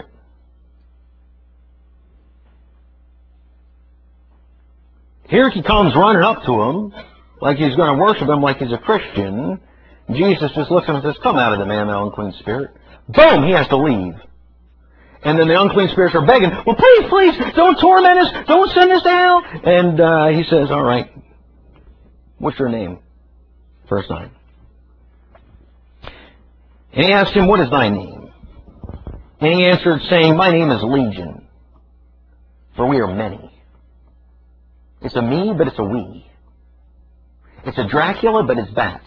Here he comes running up to him, like he's going to worship him like he's a Christian. Jesus just looks at him and says, come out of the man, thou unclean spirit. Boom! He has to leave. And then the unclean spirits are begging, well, please, don't torment us. Don't send us down. And he says, all right, what's your name? Verse 9. And he asked him, what is thy name? And he answered, saying, my name is Legion, for we are many. It's a me, but it's a we. It's a Dracula, but it's bats.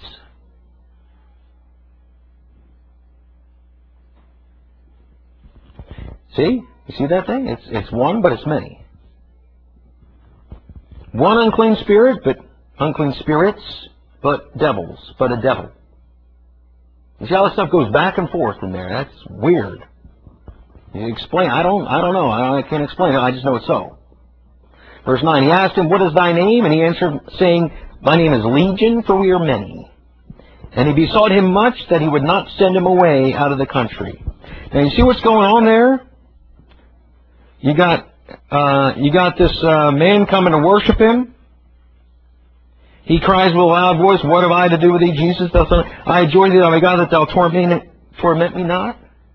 See? You see that thing? It's one, but it's many. One unclean spirit, but unclean spirits, but devils, but a devil. You see how that stuff goes back and forth in there? That's weird. You explain? I don't know. I can't explain it. I just know it's so. Verse 9, he asked him, what is thy name? And he answered, saying, my name is Legion, for we are many. And he besought him much that he would not send him away out of the country. Now you see what's going on there? You got this man coming to worship him. He cries with a loud voice, what have I to do with thee, Jesus? Thou son, I adjure thee, thou my God, that thou torment me not.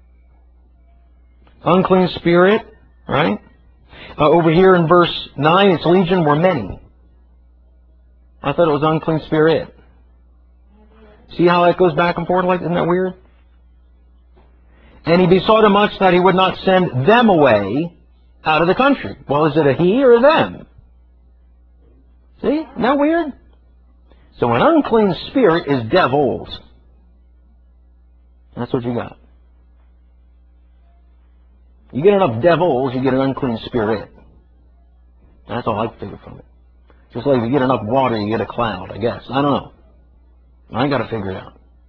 Unclean spirit, right? Over here in verse 9, it's Legion, we're many. I thought it was unclean spirit. See how that goes back and forth? Like, isn't that weird? And he besought him much that he would not send them away out of the country. Well, is it a he or a them? See? Isn't that weird? So an unclean spirit is devils. That's what you got. You get enough devils, you get an unclean spirit. That's all I figure from it. Just like if you get enough water, you get a cloud, I guess. I don't know. I got to figure it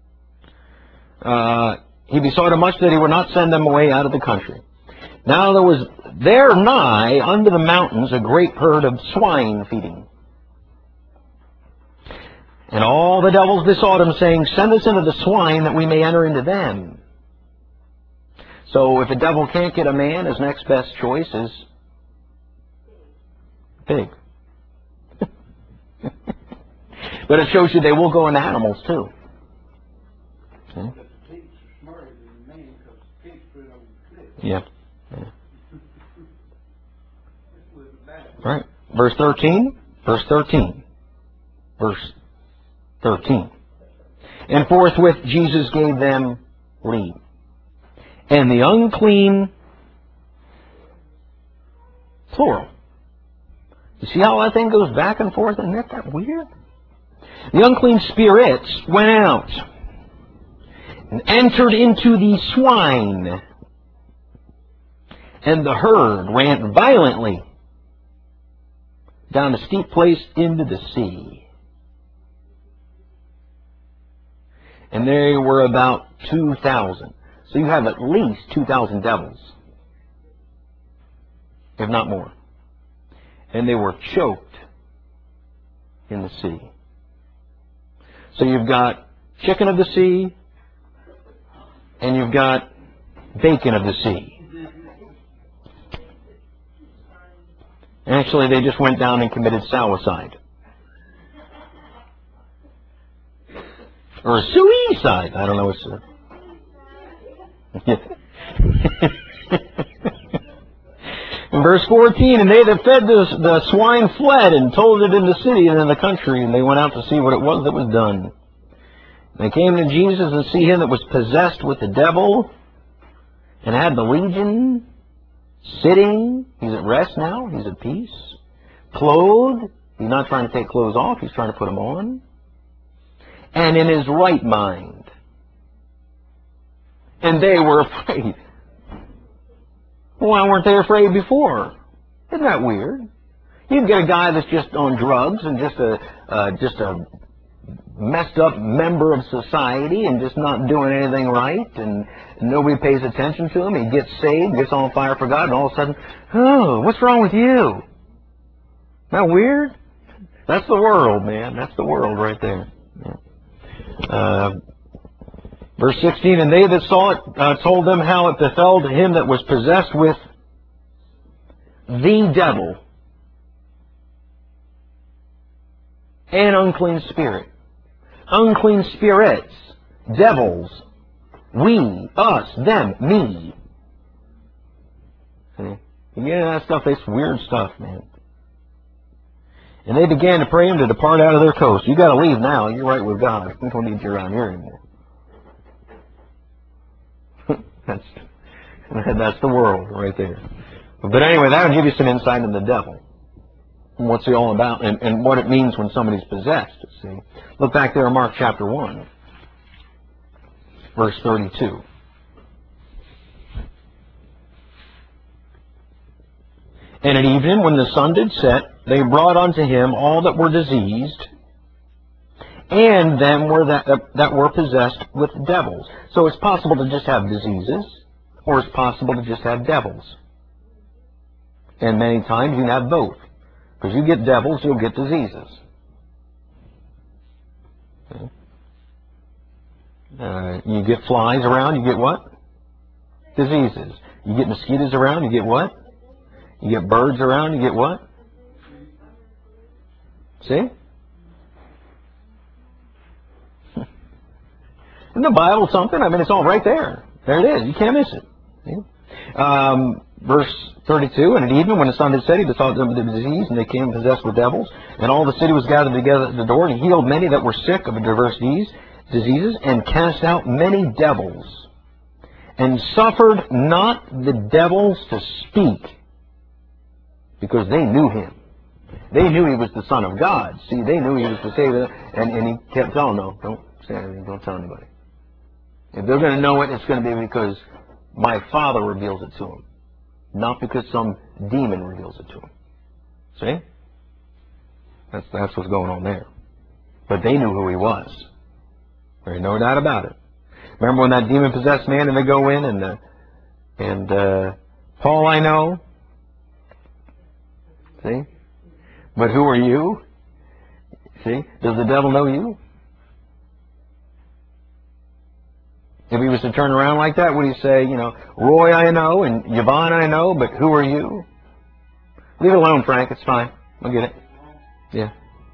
out. He besought him much that he would not send them away out of the country. Now there was there nigh unto the mountains a great herd of swine feeding. And all the devils besought him, saying, send us into the swine that we may enter into them. So if a devil can't get a man, his next best choice is pig. But it shows you they will go into animals too. See? But the pigs are smarter than the man because the pigs put it on the cliff. Yeah. With the bat. Right. Verse 13. Verse 13. Verse 13. And forthwith Jesus gave them leave. And the unclean, plural. You see how that thing goes back and forth? Isn't that weird? The unclean spirits went out and entered into the swine, and the herd ran violently down a steep place into the sea. And there were about 2,000. So you have at least 2,000 devils, if not more. And they were choked in the sea. So you've got chicken of the sea, and you've got bacon of the sea. Actually, they just went down and committed suicide. Or suicide. I don't know what's... In verse 14, and they that fed the swine fled and told it in the city and in the country, and they went out to see what it was that was done. And they came to Jesus and see him that was possessed with the devil and had the legion, sitting. He's at rest now. He's at peace. Clothed. He's not trying to take clothes off. He's trying to put them on. And in his right mind. And they were afraid. Why weren't they afraid before? Isn't that weird? You get a guy that's just on drugs and just a messed up member of society and just not doing anything right, and nobody pays attention to him. He gets saved, gets on fire for God, and all of a sudden, oh, what's wrong with you? Isn't that weird? That's the world, man. That's the world right there. Yeah. Verse 16, and they that saw it told them how it befell to him that was possessed with the devil and unclean spirit. Unclean spirits, devils, we, us, them, me. See? You get into that stuff, it's weird stuff, man. And they began to pray him to depart out of their coast. You got to leave now. You're right with God. We don't need you around here anymore. That's the world right there. But anyway, that will give you some insight into the devil. And what's he all about, and what it means when somebody's possessed. See, look back there in Mark chapter 1, verse 32. And at evening, when the sun did set, they brought unto him all that were diseased, and them that were possessed with devils. So it's possible to just have diseases, or it's possible to just have devils. And many times you can have both. Because you get devils, you'll get diseases. You get flies around, you get what? Diseases. You get mosquitoes around, you get what? You get birds around, you get what? See? Isn't the Bible something? I mean, it's all right there. There it is. You can't miss it. See? Verse 32, and at evening, when the sun had set, he besought them of the disease, and they came possessed with devils. And all the city was gathered together at the door, and he healed many that were sick of diverse diseases, and cast out many devils, and suffered not the devils to speak, because they knew him. They knew he was the Son of God. See, they knew he was the Savior, and he kept telling them, no, don't say anything, don't tell anybody. If they're going to know it, it's going to be because my Father reveals it to them, not because some demon reveals it to them. See? That's what's going on there. But they knew who he was. There's no doubt about it. Remember when that demon-possessed man, and they go in, and Paul I know. See? But who are you? See? Does the devil know you? If he was to turn around like that, would he say, you know, Roy I know, and Yvonne I know, but who are you? Leave it alone, Frank. It's fine. I'll get it. Yeah.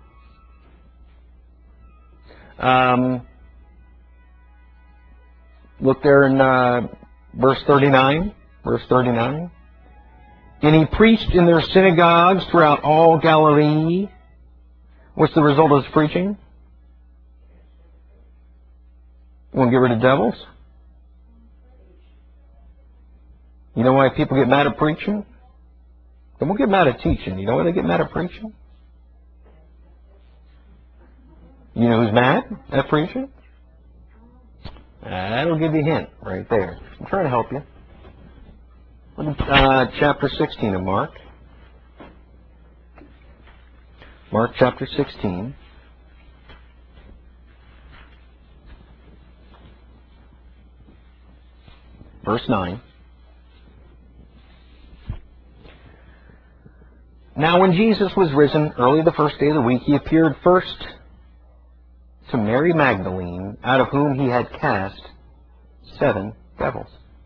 Look there in verse 39. Verse 39. And he preached in their synagogues throughout all Galilee. What's the result of his preaching? You want to get rid of devils? You know why people get mad at preaching? They won't get mad at teaching. You know why they get mad at preaching? You know who's mad at preaching? That'll give you a hint right there. I'm trying to help you. Look at chapter 16 of Mark. Mark chapter 16. Verse 9. Now when Jesus was risen early the first day of the week, he appeared first to Mary Magdalene, out of whom he had cast 7 devils.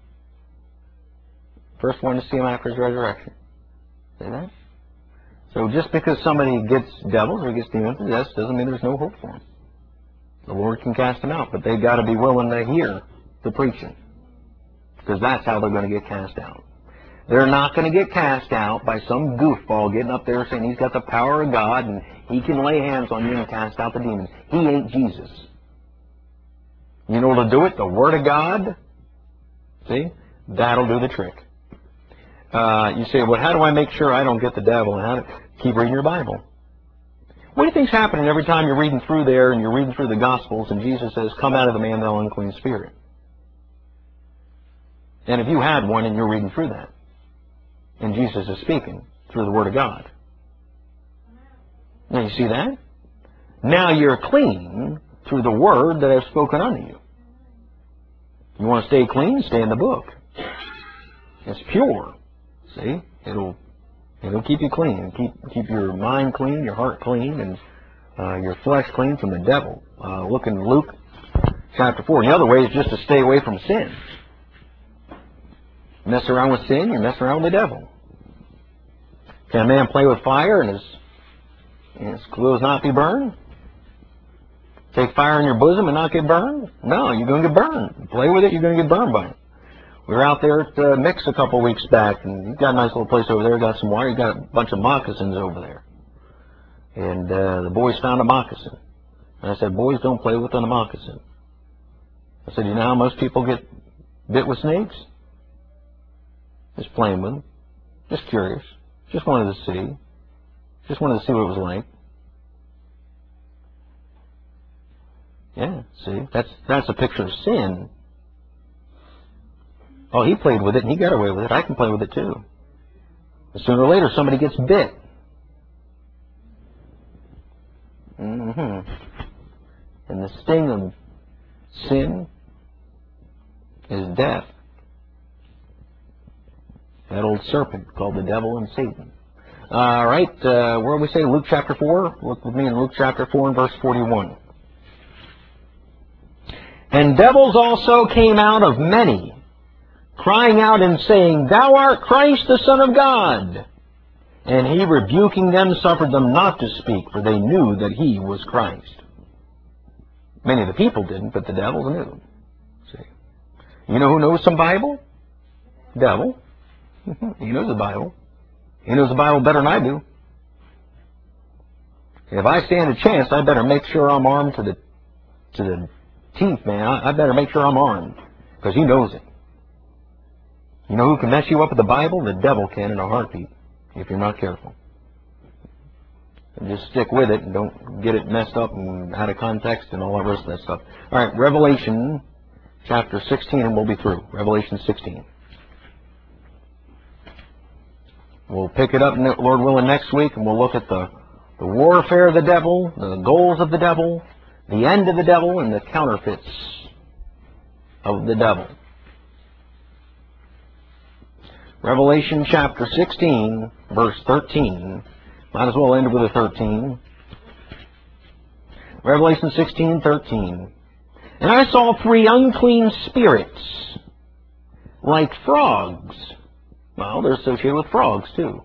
First one to see him after his resurrection. See that? So just because somebody gets devils or gets demon possessed doesn't mean there's no hope for them. The Lord can cast them out, but they've got to be willing to hear the preaching. Because that's how they're going to get cast out. They're not going to get cast out by some goofball getting up there saying he's got the power of God and he can lay hands on you and cast out the demons. He ain't Jesus. You know to do it? The Word of God. See? That'll do the trick. You say, well, how do I make sure I don't get the devil? And how to keep reading your Bible. What do you think's happening every time you're reading through there and you're reading through the Gospels and Jesus says, come out of the man, thou unclean spirit? And if you had one and you're reading through that, and Jesus is speaking through the Word of God. Now you see that? Now you're clean through the Word that I've spoken unto you. You want to stay clean? Stay in the book. It's pure. See? It'll keep you clean. Keep your mind clean, your heart clean, and your flesh clean from the devil. Look in Luke chapter 4. The other way is just to stay away from sin. Mess around with sin, you mess around with the devil. Can a man play with fire and his clothes not be burned? Take fire in your bosom and not get burned? No, you're going to get burned. Play with it, you're going to get burned by it. We were out there at Mix a couple weeks back, and you've got a nice little place over there, got some water, you got a bunch of moccasins over there. And the boys found a moccasin. And I said, boys, don't play with a moccasin. I said, you know how most people get bit with snakes? Just playing with them. Just curious. Just wanted to see. Just wanted to see what it was like. Yeah, see? That's a picture of sin. Oh, he played with it and he got away with it. I can play with it too. Sooner or later, somebody gets bit. And the sting of sin is death. That old serpent called the devil and Satan. All right, where do we say? Luke chapter 4? Look with me in Luke chapter 4 and verse 41. And devils also came out of many, crying out and saying, Thou art Christ, the Son of God. And he, rebuking them, suffered them not to speak, for they knew that he was Christ. Many of the people didn't, but the devils knew. See? You know who knows some Bible? Devil. He knows the Bible. He knows the Bible better than I do. If I stand a chance, I better make sure I'm armed to the teeth, man. I better make sure I'm armed, because he knows it. You know who can mess you up with the Bible? The devil can in a heartbeat, if you're not careful. And just stick with it and don't get it messed up and out of context and all that rest of that stuff. All right, Revelation chapter 16, and we'll be through. Revelation 16. We'll pick it up, Lord willing, next week, and we'll look at the warfare of the devil, the goals of the devil, the end of the devil, and the counterfeits of the devil. Revelation chapter 16, verse 13. Might as well end with a 13. Revelation 16, 13. And I saw 3 unclean spirits, like frogs. Well, they're associated with frogs, too.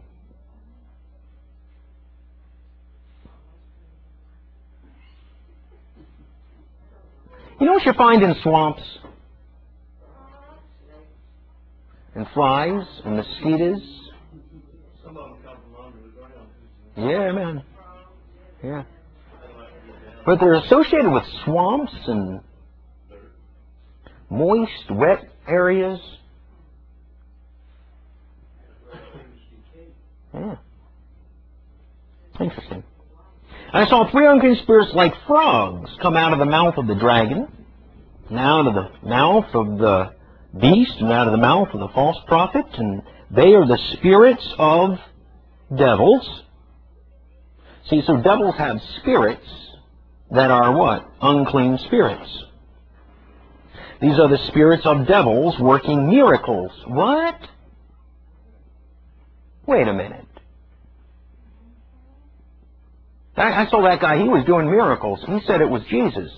You know what you find in swamps? And flies and mosquitoes. Some of them come from under the ground. Yeah, man. Yeah. But they're associated with swamps and moist, wet areas. Yeah. Interesting. I saw 3 unclean spirits like frogs come out of the mouth of the dragon, and out of the mouth of the beast, and out of the mouth of the false prophet, and they are the spirits of devils. See, so devils have spirits that are what? Unclean spirits. These are the spirits of devils working miracles. What? Wait a minute. I saw that guy, he was doing miracles. He said it was Jesus.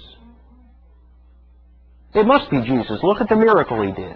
It must be Jesus. Look at the miracle he did.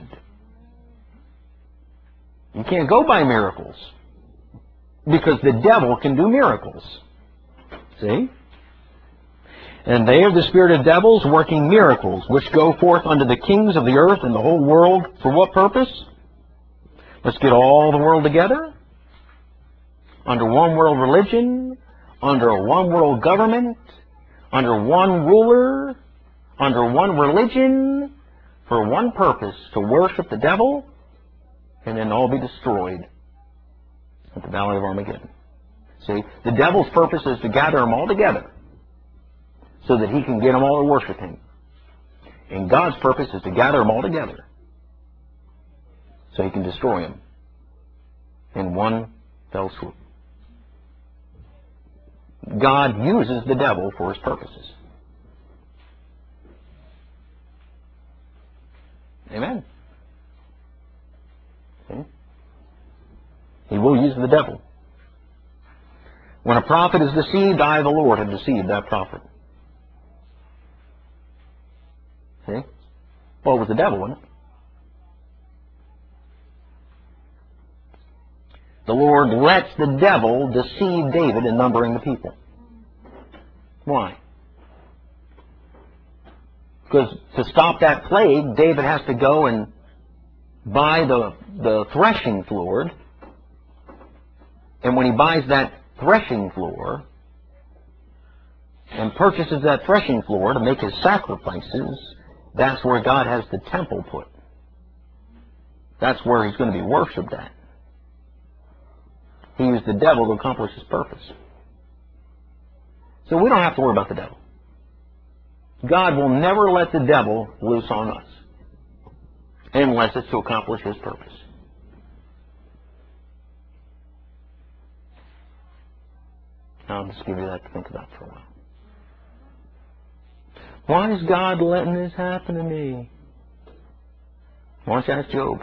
You can't go by miracles, because the devil can do miracles. See? And they are the spirit of devils working miracles, which go forth unto the kings of the earth and the whole world. For what purpose? Let's get all the world together, under one world religion, under one world government, under one ruler, under one religion, for one purpose, to worship the devil, and then all be destroyed at the Valley of Armageddon. See, the devil's purpose is to gather them all together so that he can get them all to worship him. And God's purpose is to gather them all together so he can destroy them in one fell swoop. God uses the devil for his purposes. Amen. See? He will use the devil. When a prophet is deceived, I, the Lord, have deceived that prophet. See? Well, it was the devil, wasn't it? The Lord lets the devil deceive David in numbering the people. Why? Because to stop that plague, David has to go and buy the threshing floor. And when he buys that threshing floor and purchases that threshing floor to make his sacrifices, that's where God has the temple put. That's where he's going to be worshipped at. He used the devil to accomplish his purpose. So we don't have to worry about the devil. God will never let the devil loose on us unless it's to accomplish his purpose. I'll just give you that to think about for a while. Why is God letting this happen to me? Why don't you ask Job?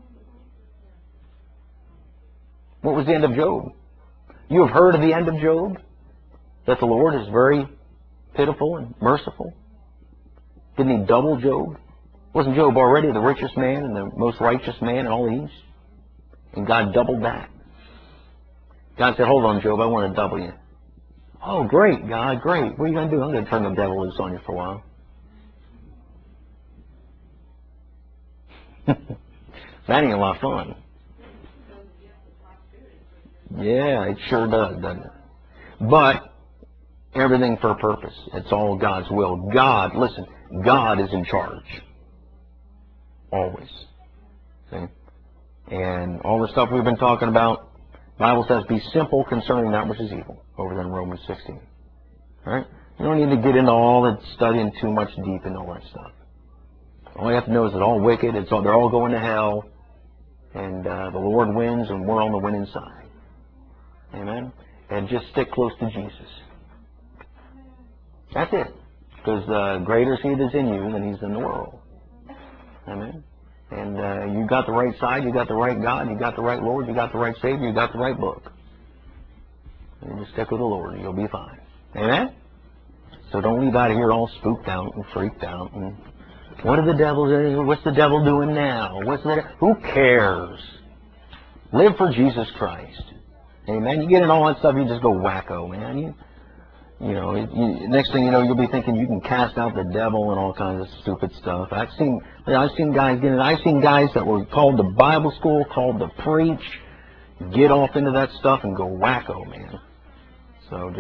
What was the end of Job? You have heard of the end of Job? That the Lord is very pitiful and merciful? Didn't He double Job? Wasn't Job already the richest man and the most righteous man in all the East? And God doubled that. God said, hold on, Job, I want to double you. Oh, great, God, great. What are you going to do? I'm going to turn the devil loose on you for a while. That ain't a lot of fun. Yeah, it sure does, doesn't it? But everything for a purpose. It's all God's will. God, listen, God is in charge. Always. See? And all the stuff we've been talking about, the Bible says, be simple concerning that which is evil, over there in Romans 16. All right? You don't need to get into all that studying too much deep into all that stuff. All you have to know is it's all wicked, they're all going to hell, and the Lord wins, and we're on the winning side. Amen? And just stick close to Jesus. That's it. Because greater is He that's in you than He's in the world. Amen? And you got the right side, you got the right God, you got the right Lord, you got the right Savior, you got the right book. And just stick with the Lord and you'll be fine. Amen? So don't leave out of here all spooked out and freaked out. And what are the devils? What's the devil doing now? Who cares? Live for Jesus Christ. Amen? You get in all that stuff, you just go wacko, man. Next thing you know, you'll be thinking you can cast out the devil and all kinds of stupid stuff. I've seen guys get it. I've seen guys that were called to Bible school, called to preach, get off into that stuff and go wacko, man. So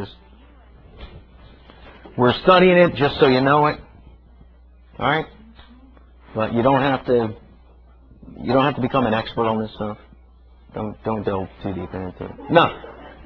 we're studying it just so you know it. All right? But you don't have to become an expert on this stuff. Don't delve too deep into it. No.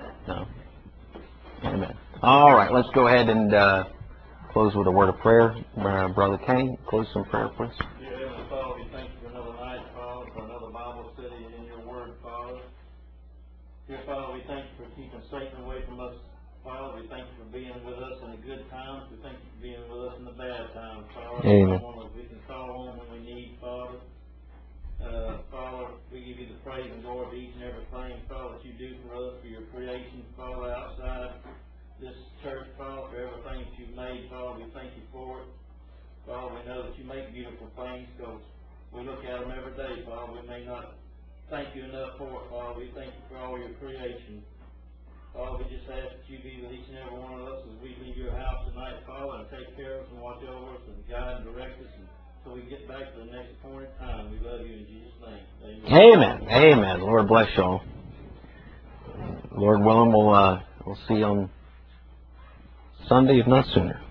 Amen. All right, let's go ahead and close with a word of prayer. Brother Kane, close some prayer, please. Dear Heavenly Father, we thank you for another night, Father, for another Bible study in your word, Father. Dear Father, we thank you for keeping Satan away from us, Father. We thank you for being with us in the good times. We thank you for being with us in the bad times, Father. Amen. We can call on when we need, Father. Father, we give you the praise and glory for each and every thing, Father, that you do for us, for your creation, Father, outside this church, Father, for everything that you've made, Father. We thank you for it. Father, we know that you make beautiful things because we look at them every day, Father. We may not thank you enough for it, Father. We thank you for all your creation. Father, we just ask that you be with each and every one of us as we leave your house tonight, Father, and take care of us and watch over us and guide and direct us until we get back to the next appointed time. We love you in Jesus' name. Amen. Amen. Lord bless y'all. Lord willing, we'll see you on Sunday, if not sooner.